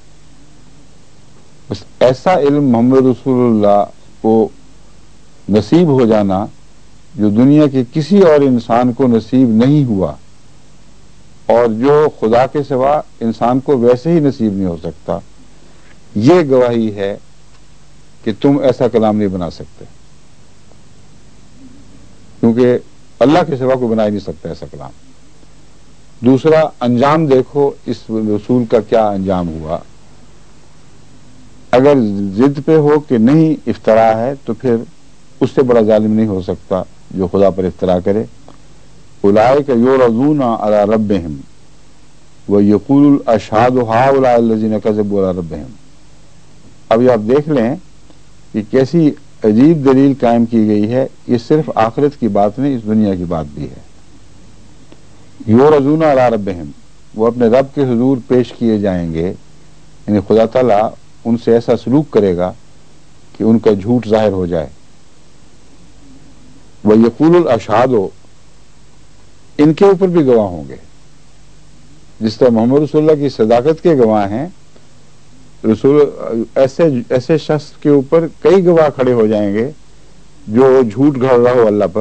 بس ایسا علم محمد رسول اللہ کو نصیب ہو جانا جو دنیا کے کسی اور انسان کو نصیب نہیں ہوا، اور جو خدا کے سوا انسان کو ویسے ہی نصیب نہیں ہو سکتا، یہ گواہی ہے کہ تم ایسا کلام نہیں بنا سکتے، کیونکہ اللہ کے سوا کوئی بنا ہی نہیں سکتا ایسا کلام۔ دوسرا، انجام دیکھو اس رسول کا کیا انجام ہوا۔ اگر ضد پہ ہو کہ نہیں افطرا ہے تو پھر اس سے بڑا ظالم نہیں ہو سکتا جو خدا پر افطرا کرے۔ اولئک یعرضون علی ربہم ویقول الاشہاد ہؤلاء الذین کذبوا علی ربہم۔ اب یہ آپ دیکھ لیں کہ کیسی عجیب دلیل قائم کی گئی ہے، یہ صرف آخرت کی بات نہیں، اس دنیا کی بات بھی ہے۔ یعرضون علی ربہم، وہ اپنے رب کے حضور پیش کیے جائیں گے، یعنی خدا تعالیٰ ان سے ایسا سلوک کرے گا کہ ان کا جھوٹ ظاہر ہو جائے۔ وَيَقُولُ الْأَشْهَادُ، ان کے اوپر بھی گواہ ہوں گے، جس طرح محمد رسول اللہ کی صداقت کے گواہ ہیں، رسول ایسے ایسے شخص کے اوپر کئی گواہ کھڑے ہو جائیں گے جو جھوٹ گھڑ رہا ہو اللہ پر،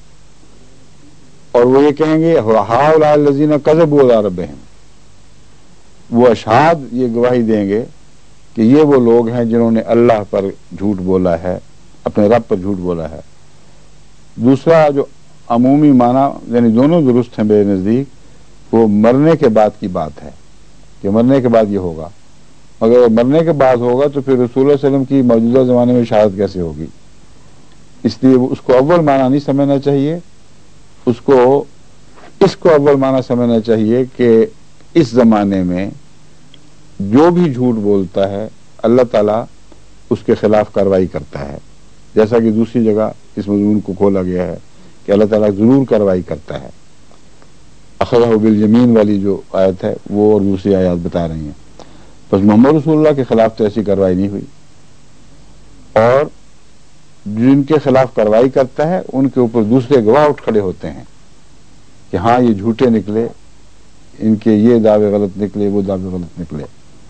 اور وہ یہ کہیں گے ہؤلاء الذین کذبوا علی ربہم، وہ اشہاد یہ گواہی دیں گے کہ یہ وہ لوگ ہیں جنہوں نے اللہ پر جھوٹ بولا ہے، اپنے رب پر جھوٹ بولا ہے۔ دوسرا جو عمومی معنی یعنی دونوں درست ہیں میرے نزدیک، وہ مرنے کے بعد کی بات ہے کہ مرنے کے بعد یہ ہوگا، مگر مرنے کے بعد ہوگا تو پھر رسول اللہ علیہ وسلم کی موجودہ زمانے میں شہادت کیسے ہوگی؟ اس لیے اس کو اول معنی نہیں سمجھنا چاہیے، اس کو اس کو اول معنی سمجھنا چاہیے کہ اس زمانے میں جو بھی جھوٹ بولتا ہے اللہ تعالیٰ اس کے خلاف کارروائی کرتا ہے، جیسا کہ دوسری جگہ اس مضمون کو کھولا گیا ہے کہ اللہ تعالیٰ ضرور کارروائی کرتا ہے۔ اخذہ بالیمین والی جو آیت ہے وہ اور دوسری آیات بتا رہی ہیں۔ بس محمد رسول اللہ کے خلاف تو ایسی کارروائی نہیں ہوئی، اور جن کے خلاف کارروائی کرتا ہے ان کے اوپر دوسرے گواہ اٹھ کھڑے ہوتے ہیں کہ ہاں یہ جھوٹے نکلے، ان کے یہ دعوے غلط نکلے، وہ دعوے غلط نکلے۔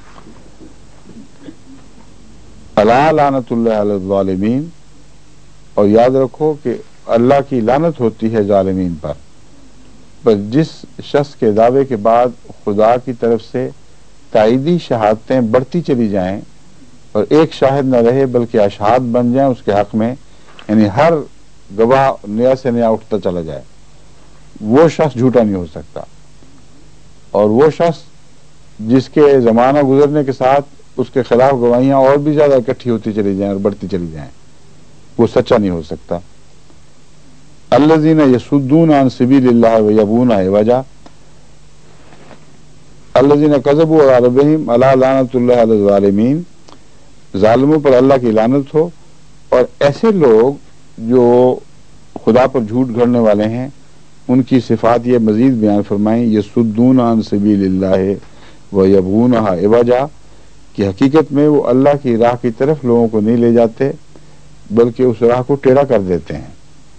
الا لعنت اللہ علی الظالمین، اور یاد رکھو کہ اللہ کی لعنت ہوتی ہے ظالمین پر۔ بس جس شخص کے دعوے کے بعد خدا کی طرف سے تائیدی شہادتیں بڑھتی چلی جائیں اور ایک شاہد نہ رہے بلکہ اشہاد بن جائیں اس کے حق میں، یعنی ہر گواہ نیا سے نیا اٹھتا چلا جائے، وہ شخص جھوٹا نہیں ہو سکتا۔ اور وہ شخص جس کے زمانہ گزرنے کے ساتھ اس کے خلاف گواہیاں اور بھی زیادہ اکٹھی ہوتی چلی جائیں اور بڑھتی چلی جائیں، وہ سچا نہیں ہو سکتا۔ الذین یصدون عن سبیل اللہ ویبغونہ عوجا الذین کذبوا علی ربہم الا لعنت اللہ علی الظالمین، ظالموں پر اللہ کی لعنت ہو۔ اور ایسے لوگ جو خدا پر جھوٹ گھڑنے والے ہیں ان کی صفات یہ مزید بیان فرمائیں، یصدون عن سبیل اللہ ویبغونہ عوجا، کہ حقیقت میں وہ اللہ کی راہ کی طرف لوگوں کو نہیں لے جاتے بلکہ اس راہ کو ٹیڑھا کر دیتے ہیں،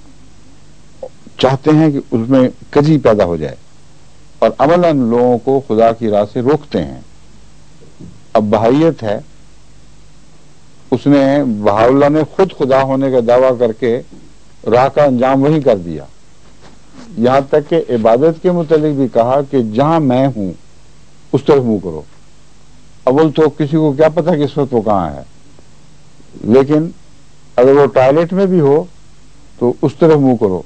چاہتے ہیں کہ اس میں کجی پیدا ہو جائے، اور عملاً لوگوں کو خدا کی راہ سے روکتے ہیں۔ اب بہائیت ہے، اس نے بہاءاللہ نے خود خدا ہونے کا دعویٰ کر کے راہ کا انجام وہی کر دیا، یہاں تک کہ عبادت کے متعلق بھی کہا کہ جہاں میں ہوں اس طرف منہ کرو۔ اول تو کسی کو کیا پتا کہ اس وقت وہ کہاں ہے، لیکن اگر وہ ٹوائلٹ میں بھی ہو تو تو اس طرف منہ کرو،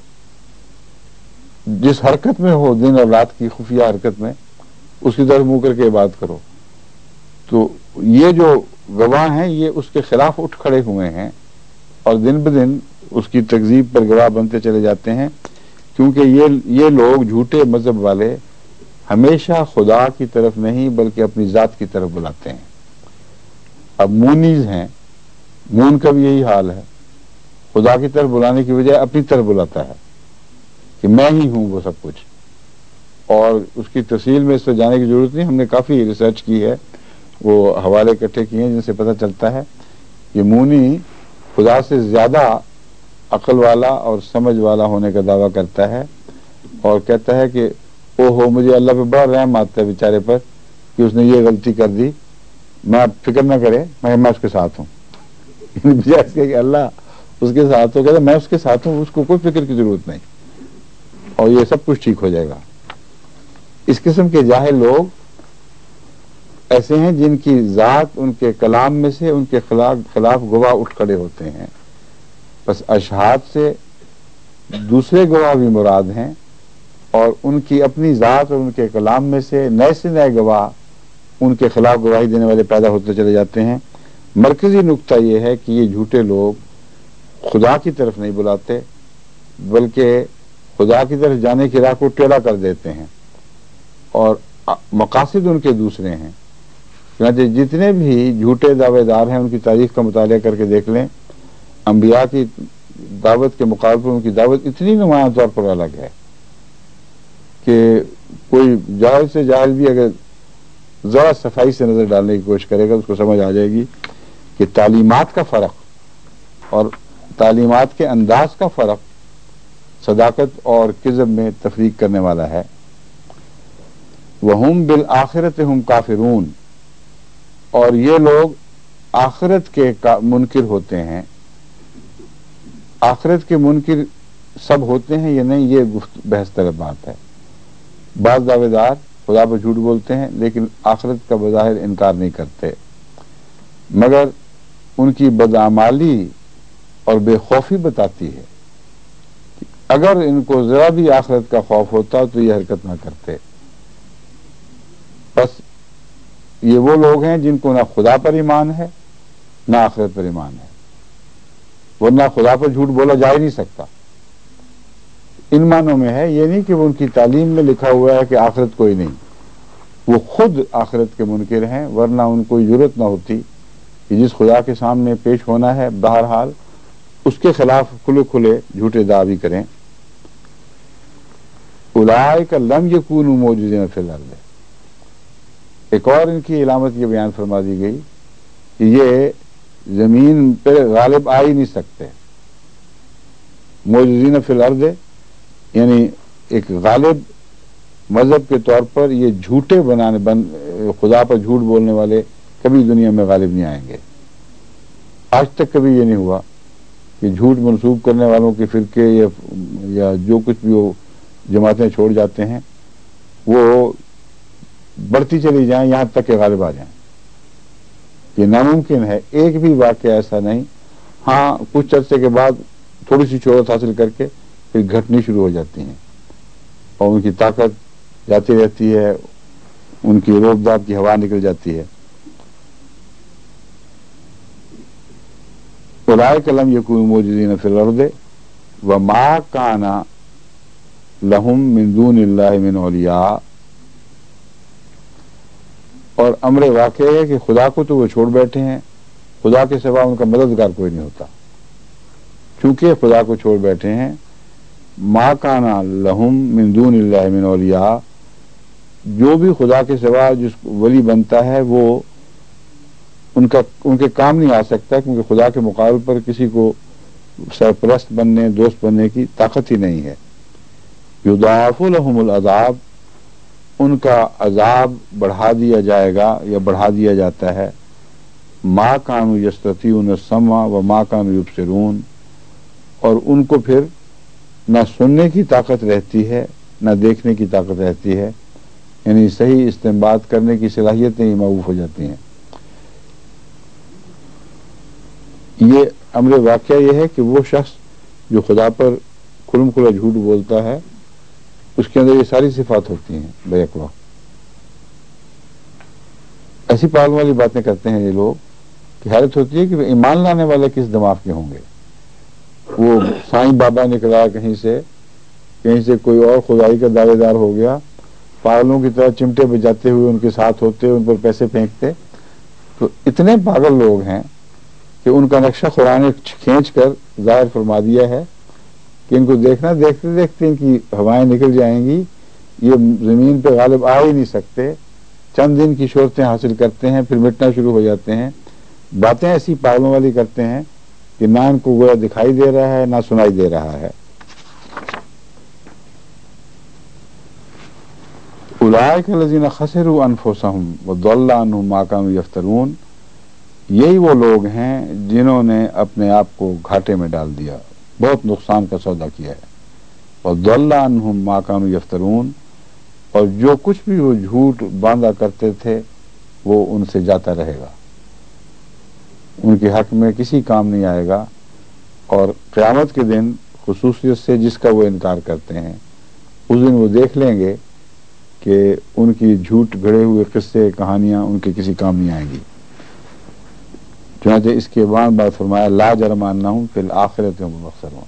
جس حرکت میں ہو دن اور رات کی خفیہ حرکت میں اس کی طرف منہ کر کے بات کرو۔ تو یہ جو گواہ ہیں یہ اس کے خلاف اٹھ کھڑے ہوئے ہیں اور دن بدن اس کی تکذیب پر گواہ بنتے چلے جاتے ہیں، کیونکہ یہ یہ لوگ جھوٹے مذہب والے ہمیشہ خدا کی طرف نہیں بلکہ اپنی ذات کی طرف بلاتے ہیں۔ اب مونیز ہیں، مون کا بھی یہی حال ہے، خدا کی طرف بلانے کی بجائے اپنی طرف بلاتا ہے کہ میں ہی ہوں وہ سب کچھ، اور اس کی تفصیل میں اس سے جانے کی ضرورت نہیں، ہم نے کافی ریسرچ کی ہے، وہ حوالے اکٹھے کیے ہیں جن سے پتہ چلتا ہے کہ مونی خدا سے زیادہ عقل والا اور سمجھ والا ہونے کا دعویٰ کرتا ہے اور کہتا ہے کہ او ہو مجھے اللہ پہ بڑا رحم آتا ہے بیچارے پر کہ اس نے یہ غلطی کر دی، میں فکر نہ کرے میں میں اس کے ساتھ ہوں، کہ اللہ اس کے ساتھ ہو، کہتا میں اس کے ساتھ ہوں، اس کو کوئی فکر کی ضرورت نہیں اور یہ سب کچھ ٹھیک ہو جائے گا۔ اس قسم کے جاہل لوگ ایسے ہیں جن کی ذات ان کے کلام میں سے ان کے خلاف خلاف گواہ اٹھ کھڑے ہوتے ہیں، بس اشہاد سے دوسرے گواہ بھی مراد ہیں اور ان کی اپنی ذات اور ان کے کلام میں سے نئے سے نئے گواہ ان کے خلاف گواہی دینے والے پیدا ہوتے چلے جاتے ہیں۔ مرکزی نقطہ یہ ہے کہ یہ جھوٹے لوگ خدا کی طرف نہیں بلاتے بلکہ خدا کی طرف جانے کی راہ کو ٹیڑھا کر دیتے ہیں اور مقاصد ان کے دوسرے ہیں۔ چنانچہ جتنے بھی جھوٹے دعوے دار ہیں ان کی تاریخ کا مطالعہ کر کے دیکھ لیں، انبیاء کی دعوت کے مقابلے پر ان کی دعوت اتنی نمایاں طور پر الگ ہے کہ کوئی جاہل سے جاہل بھی اگر ذرا صفائی سے نظر ڈالنے کی کوشش کرے گا اس کو سمجھ آ جائے گی کہ تعلیمات کا فرق اور تعلیمات کے انداز کا فرق صداقت اور کذب میں تفریق کرنے والا ہے۔ وَهُمْ بِالْآخِرَةِ هُمْ کافرون، اور یہ لوگ آخرت کے منکر ہوتے ہیں۔ آخرت کے منکر سب ہوتے ہیں یہ نہیں، یہ گفت بحث طلب بات ہے۔ بعض دعوے دار خدا پر جھوٹ بولتے ہیں لیکن آخرت کا بظاہر انکار نہیں کرتے، مگر ان کی بدعمالی اور بے خوفی بتاتی ہے کہ اگر ان کو ذرا بھی آخرت کا خوف ہوتا تو یہ حرکت نہ کرتے۔ بس یہ وہ لوگ ہیں جن کو نہ خدا پر ایمان ہے نہ آخرت پر ایمان ہے، ورنہ خدا پر جھوٹ بولا جا ہی نہیں سکتا۔ ان معنوں میں ہے، یہ نہیں کہ وہ ان کی تعلیم میں لکھا ہوا ہے کہ آخرت کوئی نہیں، وہ خود آخرت کے منکر ہیں، ورنہ ان کو ضرورت نہ ہوتی کہ جس خدا کے سامنے پیش ہونا ہے بہرحال اس کے خلاف کھلے کھلے جھوٹے دعوی کریں۔ اولئک لم یکونوا معجزین فی الارض، ایک اور ان کی علامت یہ بیان فرما دی گئی کہ یہ زمین پہ غالب آ ہی نہیں سکتے۔ معجزین فی الارض یعنی ایک غالب مذہب کے طور پر یہ جھوٹے بنانے بن خدا پر جھوٹ بولنے والے کبھی دنیا میں غالب نہیں آئیں گے۔ آج تک کبھی یہ نہیں ہوا کہ جھوٹ منسوب کرنے والوں کے فرقے یا یا جو کچھ بھی وہ جماعتیں چھوڑ جاتے ہیں وہ بڑھتی چلی جائیں یہاں تک کہ غالب آ جائیں، یہ ناممکن ہے۔ ایک بھی واقعہ ایسا نہیں، ہاں کچھ عرصے کے بعد تھوڑی سی شہرت حاصل کر کے پھر گھٹنی شروع ہو جاتی ہیں اور ان کی طاقت جاتی رہتی ہے، ان کی روب داب کی ہوا نکل جاتی ہے۔ اولئک لم یکونوا معجزین فی الارض وما کان لہم من دون اللہ من اولیاء، اور امر واقع ہے کہ خدا کو تو وہ چھوڑ بیٹھے ہیں، خدا کے سوا ان کا مددگار کوئی نہیں ہوتا۔ چونکہ خدا کو چھوڑ بیٹھے ہیں، ما کان لہم من دون اللہ من اولیاء، جو بھی خدا کے سوا جس ولی بنتا ہے وہ ان کا ان کے کام نہیں آ سکتا، کیونکہ خدا کے مقابل پر کسی کو سرپرست بننے دوست بننے کی طاقت ہی نہیں ہے۔ یضاعف لہم العذاب، ان کا عذاب بڑھا دیا جائے گا یا بڑھا دیا جاتا ہے۔ ما کانوا یستطیعون السمع وما کانوا یبصرون، اور ان کو پھر نہ سننے کی طاقت رہتی ہے نہ دیکھنے کی طاقت رہتی ہے، یعنی صحیح استنباط کرنے کی صلاحیتیں ہی موقوف ہو جاتی ہیں۔ یہ امر واقعہ یہ ہے کہ وہ شخص جو خدا پر کھلم کھلا جھوٹ بولتا ہے اس کے اندر یہ ساری صفات ہوتی ہیں بیک وقت. ایسی پاگل والی باتیں کرتے ہیں یہ لوگ کہ حیرت ہوتی ہے کہ ایمان لانے والے کس دماغ کے ہوں گے. وہ سائیں بابا نکلا کہیں سے کہیں سے کوئی اور خدائی کا دعوے دار ہو گیا, پاگلوں کی طرح چمٹے بجاتے ہوئے ان کے ساتھ ہوتے, ان پر پیسے پھینکتے. تو اتنے پاگل لوگ ہیں کہ ان کا نقشہ قرآن نے کھینچ کر ظاہر فرما دیا ہے کہ ان کو دیکھنا دیکھتے دیکھتے ان کی ہوائیں نکل جائیں گی, یہ زمین پہ غالب آ ہی نہیں سکتے, چند دن کی شہرتیں حاصل کرتے ہیں پھر مٹنا شروع ہو جاتے ہیں. باتیں ایسی پاگلوں والی کرتے ہیں کہ نہ ان کو گویا دکھائی دے رہا ہے نہ سنائی دے رہا ہے. اولئک الذین خسروا انفسهم وضل عنہم ما کانوا یفترون, یہی وہ لوگ ہیں جنہوں نے اپنے آپ کو گھاٹے میں ڈال دیا, بہت نقصان کا سودا کیا ہے. وضل عنہم ما کانوا یفترون, اور جو کچھ بھی وہ جھوٹ باندھا کرتے تھے وہ ان سے جاتا رہے گا, ان کے حق میں کسی کام نہیں آئے گا. اور قیامت کے دن خصوصیت سے جس کا وہ انکار کرتے ہیں اس دن وہ دیکھ لیں گے کہ ان کی جھوٹ گھڑے ہوئے قصے کہانیاں ان کے کسی کام نہیں آئیں گی. چنانچہ اس کے بعد بات فرمایا لا جرم انہم فی الآخرۃ هم الاخسرون,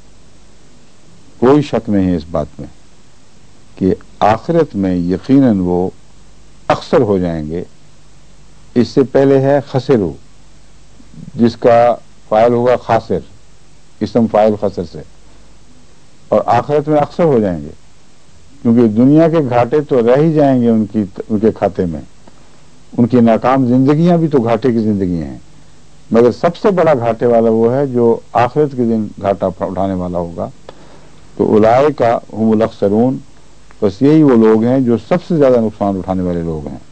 کوئی شک نہیں ہے اس بات میں کہ آخرت میں یقیناً وہ اخسر ہو جائیں گے. اس سے پہلے ہے خسرو جس کا فاعل ہوگا خاسر, اسم فاعل خسر سے, اور آخرت میں اکثر ہو جائیں گے کیونکہ دنیا کے گھاٹے تو رہ ہی جائیں گے ان کی ان کے کھاتے میں. ان کی ناکام زندگیاں بھی تو گھاٹے کی زندگیاں ہیں, مگر سب سے بڑا گھاٹے والا وہ ہے جو آخرت کے دن گھاٹا اٹھانے والا ہوگا. تو اولئک هم الاخسرون, بس یہی وہ لوگ ہیں جو سب سے زیادہ نقصان اٹھانے والے لوگ ہیں.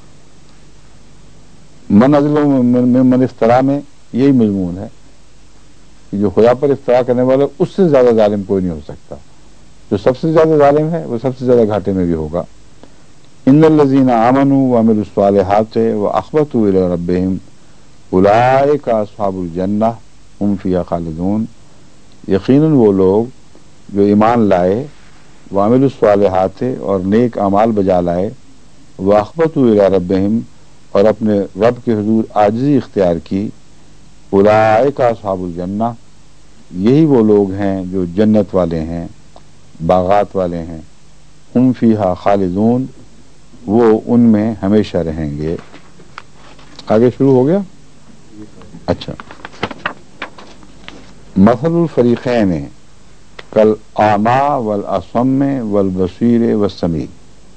من اظلم ممن افترا میں یہی مضمون ہے کہ جو خدا پر افترا کرنے والا اس سے زیادہ ظالم کوئی نہیں ہو سکتا. جو سب سے زیادہ ظالم ہے وہ سب سے زیادہ گھاٹے میں بھی ہوگا. ان الذین آمنوا وعملوا الصالحات واخبتوا الی ربہم اولئک اصحاب الجنہ ہم فیہا خالدون, یقیناً وہ لوگ جو ایمان لائے, وعملوا الصالحات اور نیک اعمال بجا لائے, واخبتوا الی ربہم اور اپنے رب کے حضور عاجزی اختیار کی, اولئک اصحاب الجنہ یہی وہ لوگ ہیں جو جنت والے ہیں, باغات والے ہیں, ہم فیہا خالدون وہ ان میں ہمیشہ رہیں گے. آگے شروع ہو گیا. اچھا, مثل الفریقین کالاعمی والاصم والبصیر والسمیع,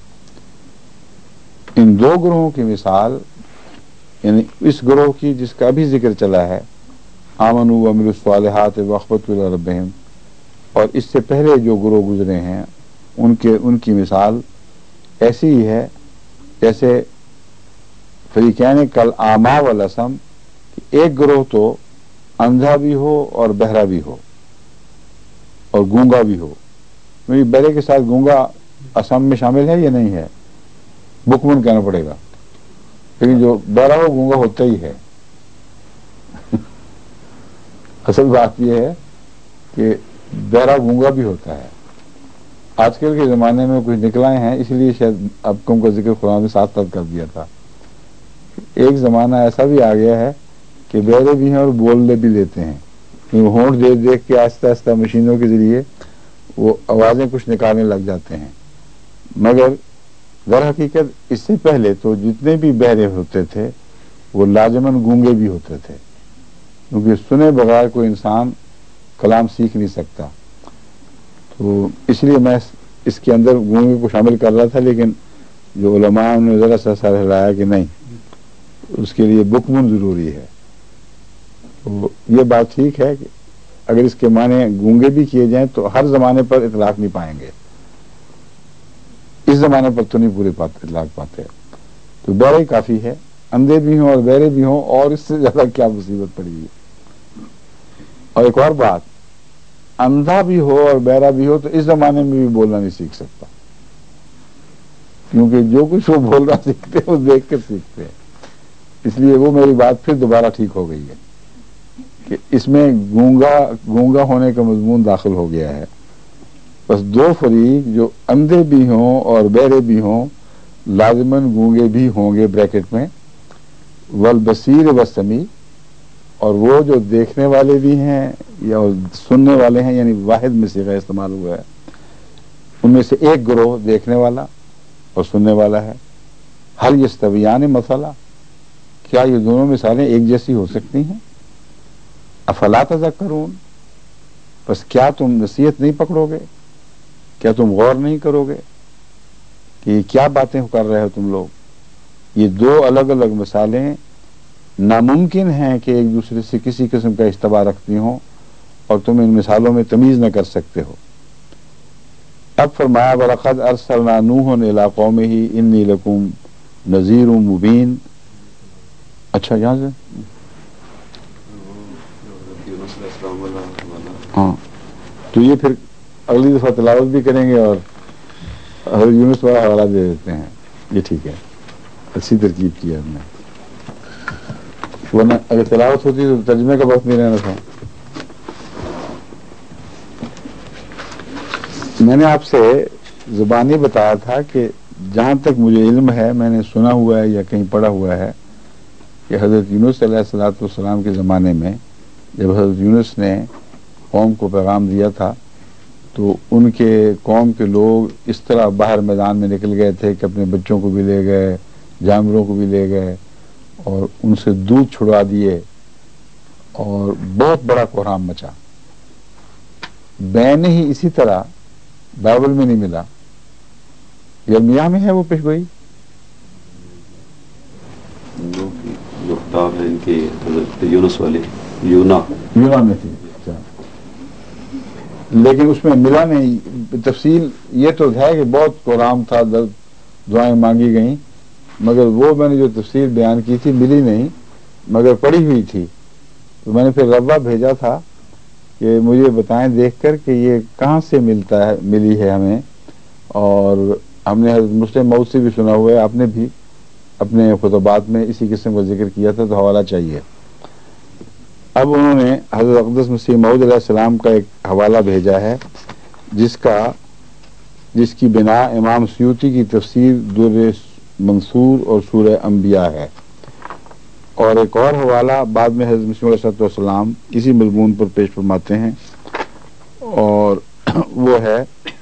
ان دو گروہوں کی مثال, یعنی اس گروہ کی جس کا بھی ذکر چلا ہے آمنوا وعملوا الصالحات واخبتوا الی ربہم, اور اس سے پہلے جو گروہ گزرے ہیں ان کے ان کی مثال ایسی ہی ہے جیسے فریقین کالاعمی والاصم, ایک گروہ تو اندھا بھی ہو اور بہرا بھی ہو اور گونگا بھی ہو. بہرے کے ساتھ گونگا اصم میں شامل ہے یا نہیں ہے؟ بکمن کہنا پڑے گا, لیکن جو بہرا ہو گونگا ہوتا ہی ہے. اصل بات یہ ہے کہ بہرا گونگا بھی ہوتا ہے. آج کل کے زمانے میں کچھ نکلائے ہیں اس لیے شاید اب کم کا ذکر قرآن میں ساتھ ساتھ کر دیا تھا. ایک زمانہ ایسا بھی آ گیا ہے کہ بہرے بھی ہیں اور بولنے بھی دیتے ہیں, ہونٹ دیکھ دیکھ کے آہستہ آہستہ مشینوں کے ذریعے وہ آوازیں کچھ نکالنے لگ جاتے ہیں. مگر در حقیقت اس سے پہلے تو جتنے بھی بہرے ہوتے تھے وہ لازماً گونگے بھی ہوتے تھے, کیونکہ سنے بغیر کوئی انسان کلام سیکھ نہیں سکتا. تو اس لیے میں اس کے اندر گونگے کو شامل کر رہا تھا, لیکن جو علماء نے ذرا سا سر ہلایا کہ نہیں, اس کے لیے بکمن ضروری ہے. تو یہ بات ٹھیک ہے کہ اگر اس کے معنی گونگے بھی کیے جائیں تو ہر زمانے پر اطلاق نہیں پائیں گے, اس زمانے پر تو نہیں پورے اطلاق پاتے. تو بہرے کافی ہے, اندھے بھی ہوں اور بہرے بھی ہوں, اور اس سے زیادہ کیا مصیبت پڑی ہے. اور ایک اور بات, اندھا بھی ہو اور بہرا بھی ہو تو اس زمانے میں بھی بولنا نہیں سیکھ سکتا, کیونکہ جو کچھ وہ بول رہا سیکھتے ہیں وہ دیکھ کر سیکھتے ہیں. اس لیے وہ میری بات پھر دوبارہ ٹھیک ہو گئی ہے کہ اس میں گونگا گونگا ہونے کا مضمون داخل ہو گیا ہے. بس دو فریق جو اندھے بھی ہوں اور بہرے بھی ہوں لازماً گونگے بھی ہوں گے بریکٹ میں، والبصیر والسمیع، اور وہ جو دیکھنے والے بھی ہیں یا سننے والے ہیں، یعنی واحد میں صیغہ استعمال ہوا ہے، ان میں سے ایک گروہ دیکھنے والا اور سننے والا ہے. حل یستویان مثلا، کیا یہ دونوں مثالیں ایک جیسی ہو سکتی ہیں؟ افلا تذکرون، بس کیا تم نصیحت نہیں پکڑو گے؟ کیا تم غور نہیں کرو گے کہ یہ کیا باتیں کر رہے ہو تم لوگ؟ یہ دو الگ الگ مثالیں ناممکن ہیں کہ ایک دوسرے سے کسی قسم کا اشتباہ رکھتی ہوں اور تم ان مثالوں میں تمیز نہ کر سکتے ہو. اب فرمایا وَلَقَدْ أَرْسَلْنَا نُوحًا إِلَىٰ قَوْمِهِ إِنِّي لَكُمْ نَذِيرٌ مُبِينٌ. اچھا یہاں سے ہاں، تو یہ پھر اگلی دفعہ تلاوت بھی کریں گے اور حضرت یونس والا حوالہ دے دیتے ہیں. یہ ٹھیک ہے، اچھی ترکیب کی ہے ہم نے، ورنہ اگر تلاوت ہوتی تو ترجمے کا وقت نہیں رہنا تھا. میں نے آپ سے زبانی بتایا تھا کہ جہاں تک مجھے علم ہے، میں نے سنا ہوا ہے یا کہیں پڑھا ہوا ہے کہ حضرت یونس علیہ الصلوۃ والسلام کے زمانے میں جب حضرت یونس نے قوم کو پیغام دیا تھا تو ان کے قوم کے لوگ اس طرح باہر میدان میں نکل گئے تھے کہ اپنے بچوں کو بھی لے گئے، جانوروں کو بھی لے گئے اور ان سے دودھ چھڑوا دیے اور بہت بڑا کوہرام مچا. بین ہی اسی طرح بائبل میں نہیں ملا، یرمیہ میں ہے وہ پیشگوئی. جو کتاب ہے ان کی حضرت یونس والی یونا یونا میں تھی، لیکن اس میں ملا نہیں. تفصیل یہ تو ہے کہ بہت کوہرام تھا، دعائیں مانگی گئیں، مگر وہ میں نے جو تفصیل بیان کی تھی ملی نہیں، مگر پڑھی ہوئی تھی. تو میں نے پھر ربا بھیجا تھا کہ مجھے بتائیں دیکھ کر کہ یہ کہاں سے ملتا ہے، ملی ہے ہمیں. اور ہم نے حضرت مسلم موعود سے بھی سنا ہوا ہے، آپ نے بھی اپنے خطبات میں اسی قسم کا ذکر کیا تھا، تو حوالہ چاہیے. اب انہوں نے حضرت اقدس مسیح موعود علیہ السلام کا ایک حوالہ بھیجا ہے جس کا جس کی بنا امام سیوطی کی تفسیر در منصور اور سورہ انبیاء ہے، اور ایک اور حوالہ بعد میں حضرت مسیح علیہ السلام اسی مضمون پر پیش فرماتے ہیں، اور وہ ہے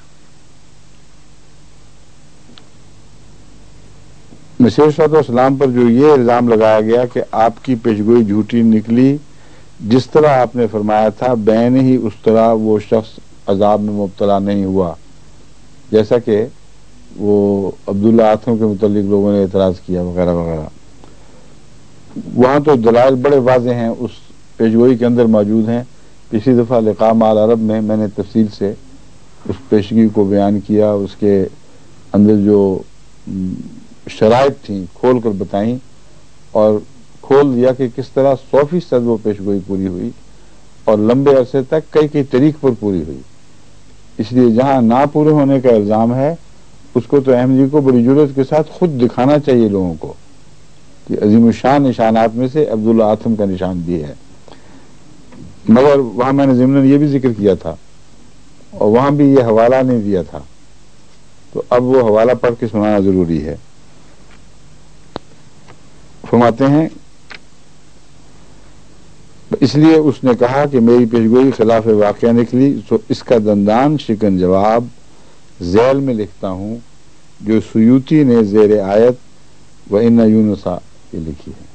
مسیح علیہ السلام پر جو یہ الزام لگایا گیا کہ آپ کی پیشگوئی جھوٹی نکلی، جس طرح آپ نے فرمایا تھا بین ہی اس طرح وہ شخص عذاب میں مبتلا نہیں ہوا، جیسا کہ وہ عبداللہ آتھم کے متعلق لوگوں نے اعتراض کیا وغیرہ وغیرہ. وہاں تو دلائل بڑے واضح ہیں، اس پیشگوئی کے اندر موجود ہیں. پچھلی دفعہ لقاء مع العرب میں میں نے تفصیل سے اس پیشگی کو بیان کیا، اس کے اندر جو شرائط تھیں کھول کر بتائیں اور کھول دیا کہ کس طرح سو فیصد وہ پیشگوئی پوری ہوئی اور لمبے عرصے تک کئی کئی طریق پر پوری ہوئی. اس لیے جہاں نہ پورے ہونے کا الزام ہے اس کو تو احمدی کو بڑی جرات کے ساتھ خود دکھانا چاہیے لوگوں کو کہ عظیم الشان نشانات میں سے عبداللہ آتھم کا نشان بھی ہے. مگر وہاں میں نے ضمناً یہ بھی ذکر کیا تھا اور وہاں بھی یہ حوالہ نہیں دیا تھا، تو اب وہ حوالہ پڑھ کے سنانا ضروری ہے. فرماتے ہیں اس لیے اس نے کہا کہ میری پیشگوئی خلاف واقعہ نکلی، تو اس کا دندان شکن جواب ذیل میں لکھتا ہوں جو سیوطی نے زیر آیت و ان یونسا یہ لکھی ہے.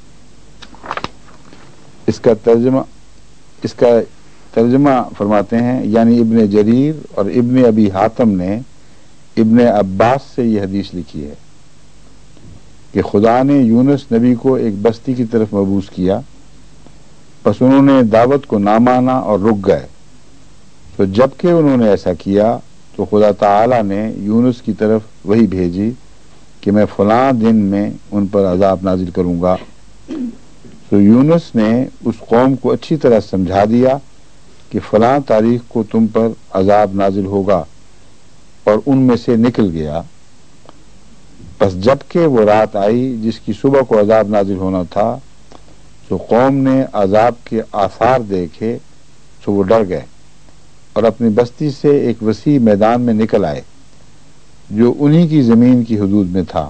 اس کا ترجمہ اس کا ترجمہ فرماتے ہیں یعنی ابن جریر اور ابن ابی حاتم نے ابن عباس سے یہ حدیث لکھی ہے کہ خدا نے یونس نبی کو ایک بستی کی طرف مبعوث کیا، بس انہوں نے دعوت کو نہ مانا اور رک گئے. تو جب کہ انہوں نے ایسا کیا تو خدا تعالی نے یونس کی طرف وحی بھیجی کہ میں فلاں دن میں ان پر عذاب نازل کروں گا. تو یونس نے اس قوم کو اچھی طرح سمجھا دیا کہ فلاں تاریخ کو تم پر عذاب نازل ہوگا، اور ان میں سے نکل گیا. بس جب کہ وہ رات آئی جس کی صبح کو عذاب نازل ہونا تھا، تو قوم نے عذاب کے آثار دیکھے تو وہ ڈر گئے اور اپنی بستی سے ایک وسیع میدان میں نکل آئے جو انہی کی زمین کی حدود میں تھا،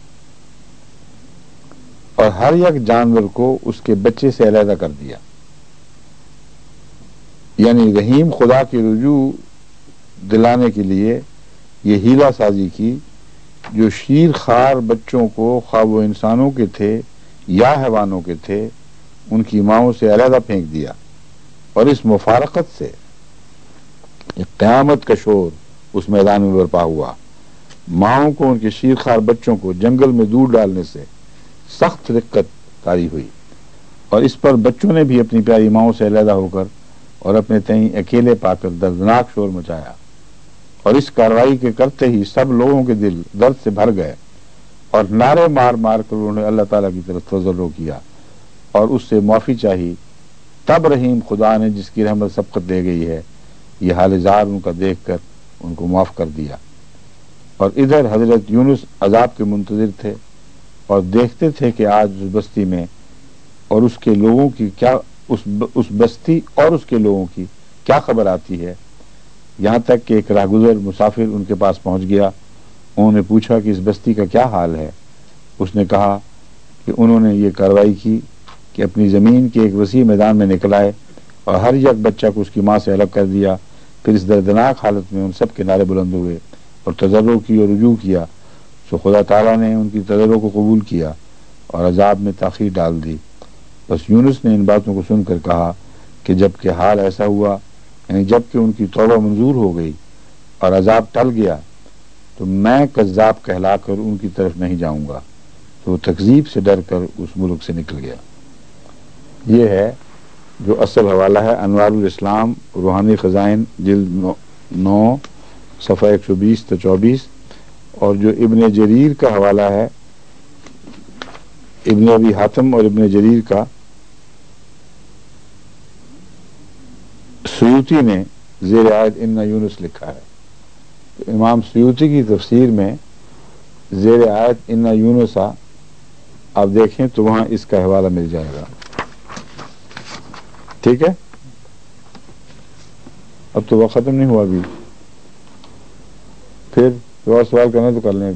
اور ہر یک جانور کو اس کے بچے سے علیحدہ کر دیا۔ یعنی رحیم خدا کی رجوع دلانے کے لیے یہ ہیلا سازی کی، جو شیر خوار بچوں کو خواہ وہ انسانوں کے تھے یا حیوانوں کے تھے ان کی ماؤں سے علیحدہ پھینک دیا، اور اس مفارقت سے قیامت کا شور اس میدان میں برپا ہوا۔ ماؤں کو ان کے شیر خوار بچوں کو جنگل میں دور ڈالنے سے سخت رقت طاری ہوئی، اور اس پر بچوں نے بھی اپنی پیاری ماؤں سے علیحدہ ہو کر اور اپنے تئیں اکیلے پا کر دردناک شور مچایا، اور اس کارروائی کے کرتے ہی سب لوگوں کے دل درد سے بھر گئے اور نعرے مار مار کر انہوں نے اللہ تعالیٰ کی طرف تضرع کیا اور اس سے معافی چاہی۔ تب رحیم خدا نے جس کی رحمت سبقت دے گئی ہے یہ حال زار ان کا دیکھ کر ان کو معاف کر دیا۔ اور ادھر حضرت یونس عذاب کے منتظر تھے اور دیکھتے تھے کہ آج اس بستی میں اور اس کے لوگوں کی کیا اس, اس بستی اور اس کے لوگوں کی کیا خبر آتی ہے، یہاں تک کہ ایک راہگزر مسافر ان کے پاس پہنچ گیا۔ انہوں نے پوچھا کہ اس بستی کا کیا حال ہے۔ اس نے کہا کہ انہوں نے یہ کارروائی کی کہ اپنی زمین کے ایک وسیع میدان میں نکل آئے اور ہر یک بچہ کو اس کی ماں سے الگ کر دیا۔ پھر اس دردناک حالت میں ان سب کے نعرے بلند ہوئے اور تضرع کی اور رجوع کیا، سو خدا تعالیٰ نے ان کی تضرع کو قبول کیا اور عذاب میں تاخیر ڈال دی۔ بس یونس نے ان باتوں کو سن کر کہا کہ جب کہ حال ایسا ہوا، یعنی جب کہ ان کی توبہ منظور ہو گئی اور عذاب ٹل گیا، تو میں کذاب کہلا کر ان کی طرف نہیں جاؤں گا۔ تو وہ تکذیب سے ڈر کر اس ملک سے نکل گیا۔ یہ ہے جو اصل حوالہ ہے انوار الاسلام روحانی خزائن جلد نو صفحہ ایک سو بیس تا چوبیس، اور جو ابن جریر کا حوالہ ہے ابن ابی حاتم اور ابن جریر کا، سیوطی نے زیر آیت ان یونس لکھا ہے۔ امام سیوطی کی تفسیر میں زیر آیت ان یونسا آپ دیکھیں تو وہاں اس کا حوالہ مل جائے گا۔ ٹھیک ہے، اب تو وہ ختم نہیں ہوا ابھی، پھر اور سوال کرنا تو کر لیں۔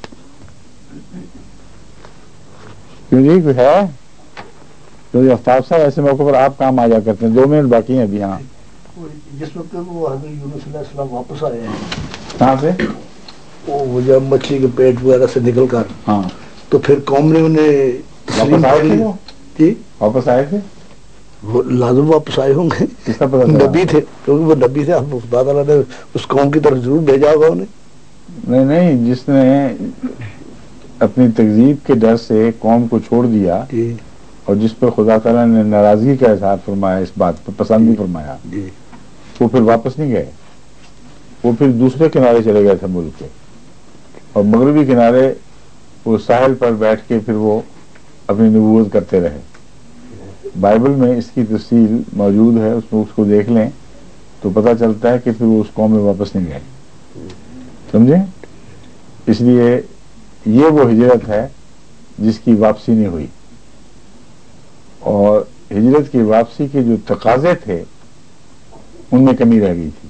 کیوں جی کوئی ہے؟ تو آفتاب صاحب ایسے موقع پر آپ کام آ جا کرتے ہیں، دو منٹ باقی ہیں ابھی۔ ہاں، جس وقت وہ حضرت یونس علیہ السلام واپس آئے ہیں، کہاں سے؟ وہ جب مچھلی کے پیٹ وغیرہ سے نکل کر، ہاں، تو پھر قوم نے انہیں واپس آئے تھے؟ وہ جی واپس آئے تھے؟ وہ لازم واپس آئے ہوں گے، کس کا پتہ چلا؟ نبی تھے، کیونکہ وہ نبی تھے، خدا تعالیٰ نے اس قوم کی طرف ضرور بھیجا ہوگا انہیں۔ نہیں نہیں، جس نے اپنی تکذیب کے ڈر سے قوم کو چھوڑ دیا جی اور جس پر خدا تعالیٰ نے ناراضگی کا اظہار فرمایا، اس بات پر پسند نہیں فرمایا، جی وہ پھر واپس نہیں گئے، وہ پھر دوسرے کنارے چلے گئے تھے ملک کے، اور مغربی کنارے وہ ساحل پر بیٹھ کے پھر وہ اپنی نبوت کرتے رہے۔ بائبل میں اس کی تفصیل موجود ہے، اس میں اس کو دیکھ لیں تو پتہ چلتا ہے کہ پھر وہ اس قوم میں واپس نہیں گئے، سمجھے؟ اس لیے یہ وہ ہجرت ہے جس کی واپسی نہیں ہوئی، اور ہجرت کی واپسی کے جو تقاضے تھے ان میں کمی رہ گئی تھی،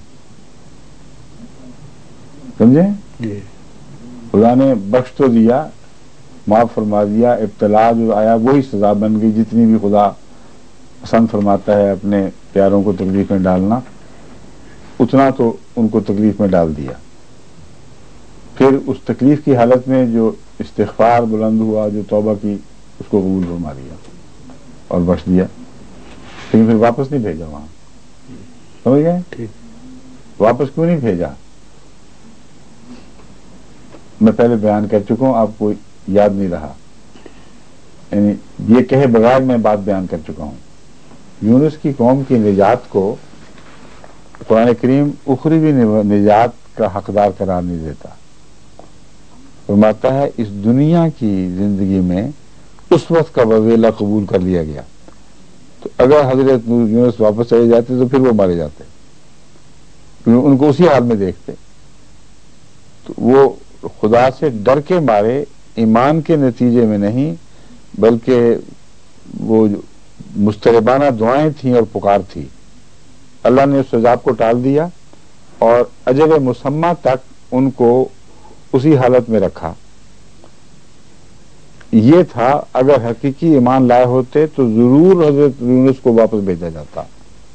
سمجھے؟ جی خدا نے بخش تو دیا، معاف فرما دیا، ابتلا جو آیا وہی سزا بن گئی، جتنی بھی خدا پسند فرماتا ہے اپنے پیاروں کو تکلیف میں ڈالنا، اتنا تو ان کو تکلیف میں ڈال دیا۔ پھر اس تکلیف کی حالت میں جو استغفار بلند ہوا، جو توبہ کی، اس کو قبول فرما دیا اور بخش دیا، لیکن پھر واپس نہیں بھیجا وہاں، سمجھ گئے؟ واپس کیوں نہیں بھیجا؟ میں پہلے بیان کر چکا ہوں، آپ کو یاد نہیں رہا، یعنی یہ کہے بغیر میں بات بیان کر چکا ہوں۔ یونس کی قوم کی نجات کو قرآن کریم اخروی نجات کا حقدار قرار نہیں دیتا، فرماتا ہے اس دنیا کی زندگی میں اس وقت کا ویلا قبول کر لیا گیا، تو اگر حضرت یونس واپس چلے جاتے تو پھر وہ مارے جاتے، کیونکہ ان کو اسی حال میں دیکھتے۔ تو وہ خدا سے ڈر کے مارے، ایمان کے نتیجے میں نہیں، بلکہ وہ مستحبانہ دعائیں تھیں اور پکار تھی، اللہ نے اس عذاب کو ٹال دیا اور اجل مسمى تک ان کو اسی حالت میں رکھا۔ یہ تھا اگر حقیقی ایمان لائے ہوتے تو ضرور حضرت یونس کو واپس بھیجا جاتا،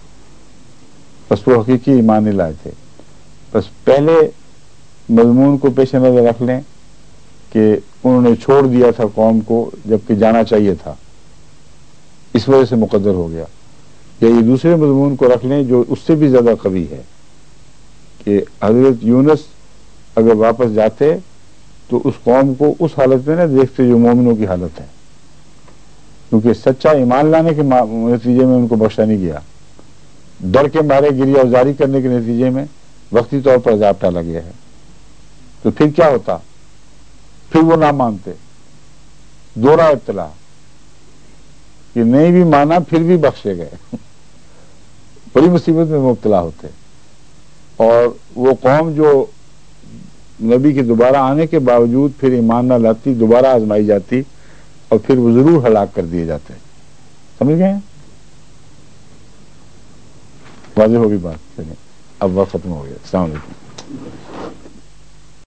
بس وہ حقیقی ایمان نہیں لائے تھے۔ بس پہلے مضمون کو پیش نظر رکھ لیں کہ انہوں نے چھوڑ دیا تھا قوم کو جبکہ جانا چاہیے تھا، اس وجہ سے مقدر ہو گیا، یا یہ دوسرے مضمون کو رکھ لیں جو اس سے بھی زیادہ قوی ہے کہ حضرت یونس اگر واپس جاتے تو اس قوم کو اس حالت میں نہ دیکھتے جو مومنوں کی حالت ہے، کیونکہ سچا ایمان لانے کے نتیجے میں ان کو بخشا نہیں گیا، ڈر کے مارے گریہ ازاری کرنے کے نتیجے میں وقتی طور پر عذاب ڈالا گیا ہے۔ تو پھر کیا ہوتا؟ پھر وہ نہ مانتے، دوہرا ابتلا کہ نہیں بھی مانا پھر بھی بخشے گئے، بڑی مصیبت میں مبتلا ہوتے، اور وہ قوم جو نبی کے دوبارہ آنے کے باوجود پھر ایمان نہ لاتی، دوبارہ آزمائی جاتی اور پھر وہ ضرور ہلاک کر دیے جاتے۔ سمجھ گئے؟ واضح ہوگی بات؟ چلیں اب وقت ختم ہو گیا۔ السلام علیکم۔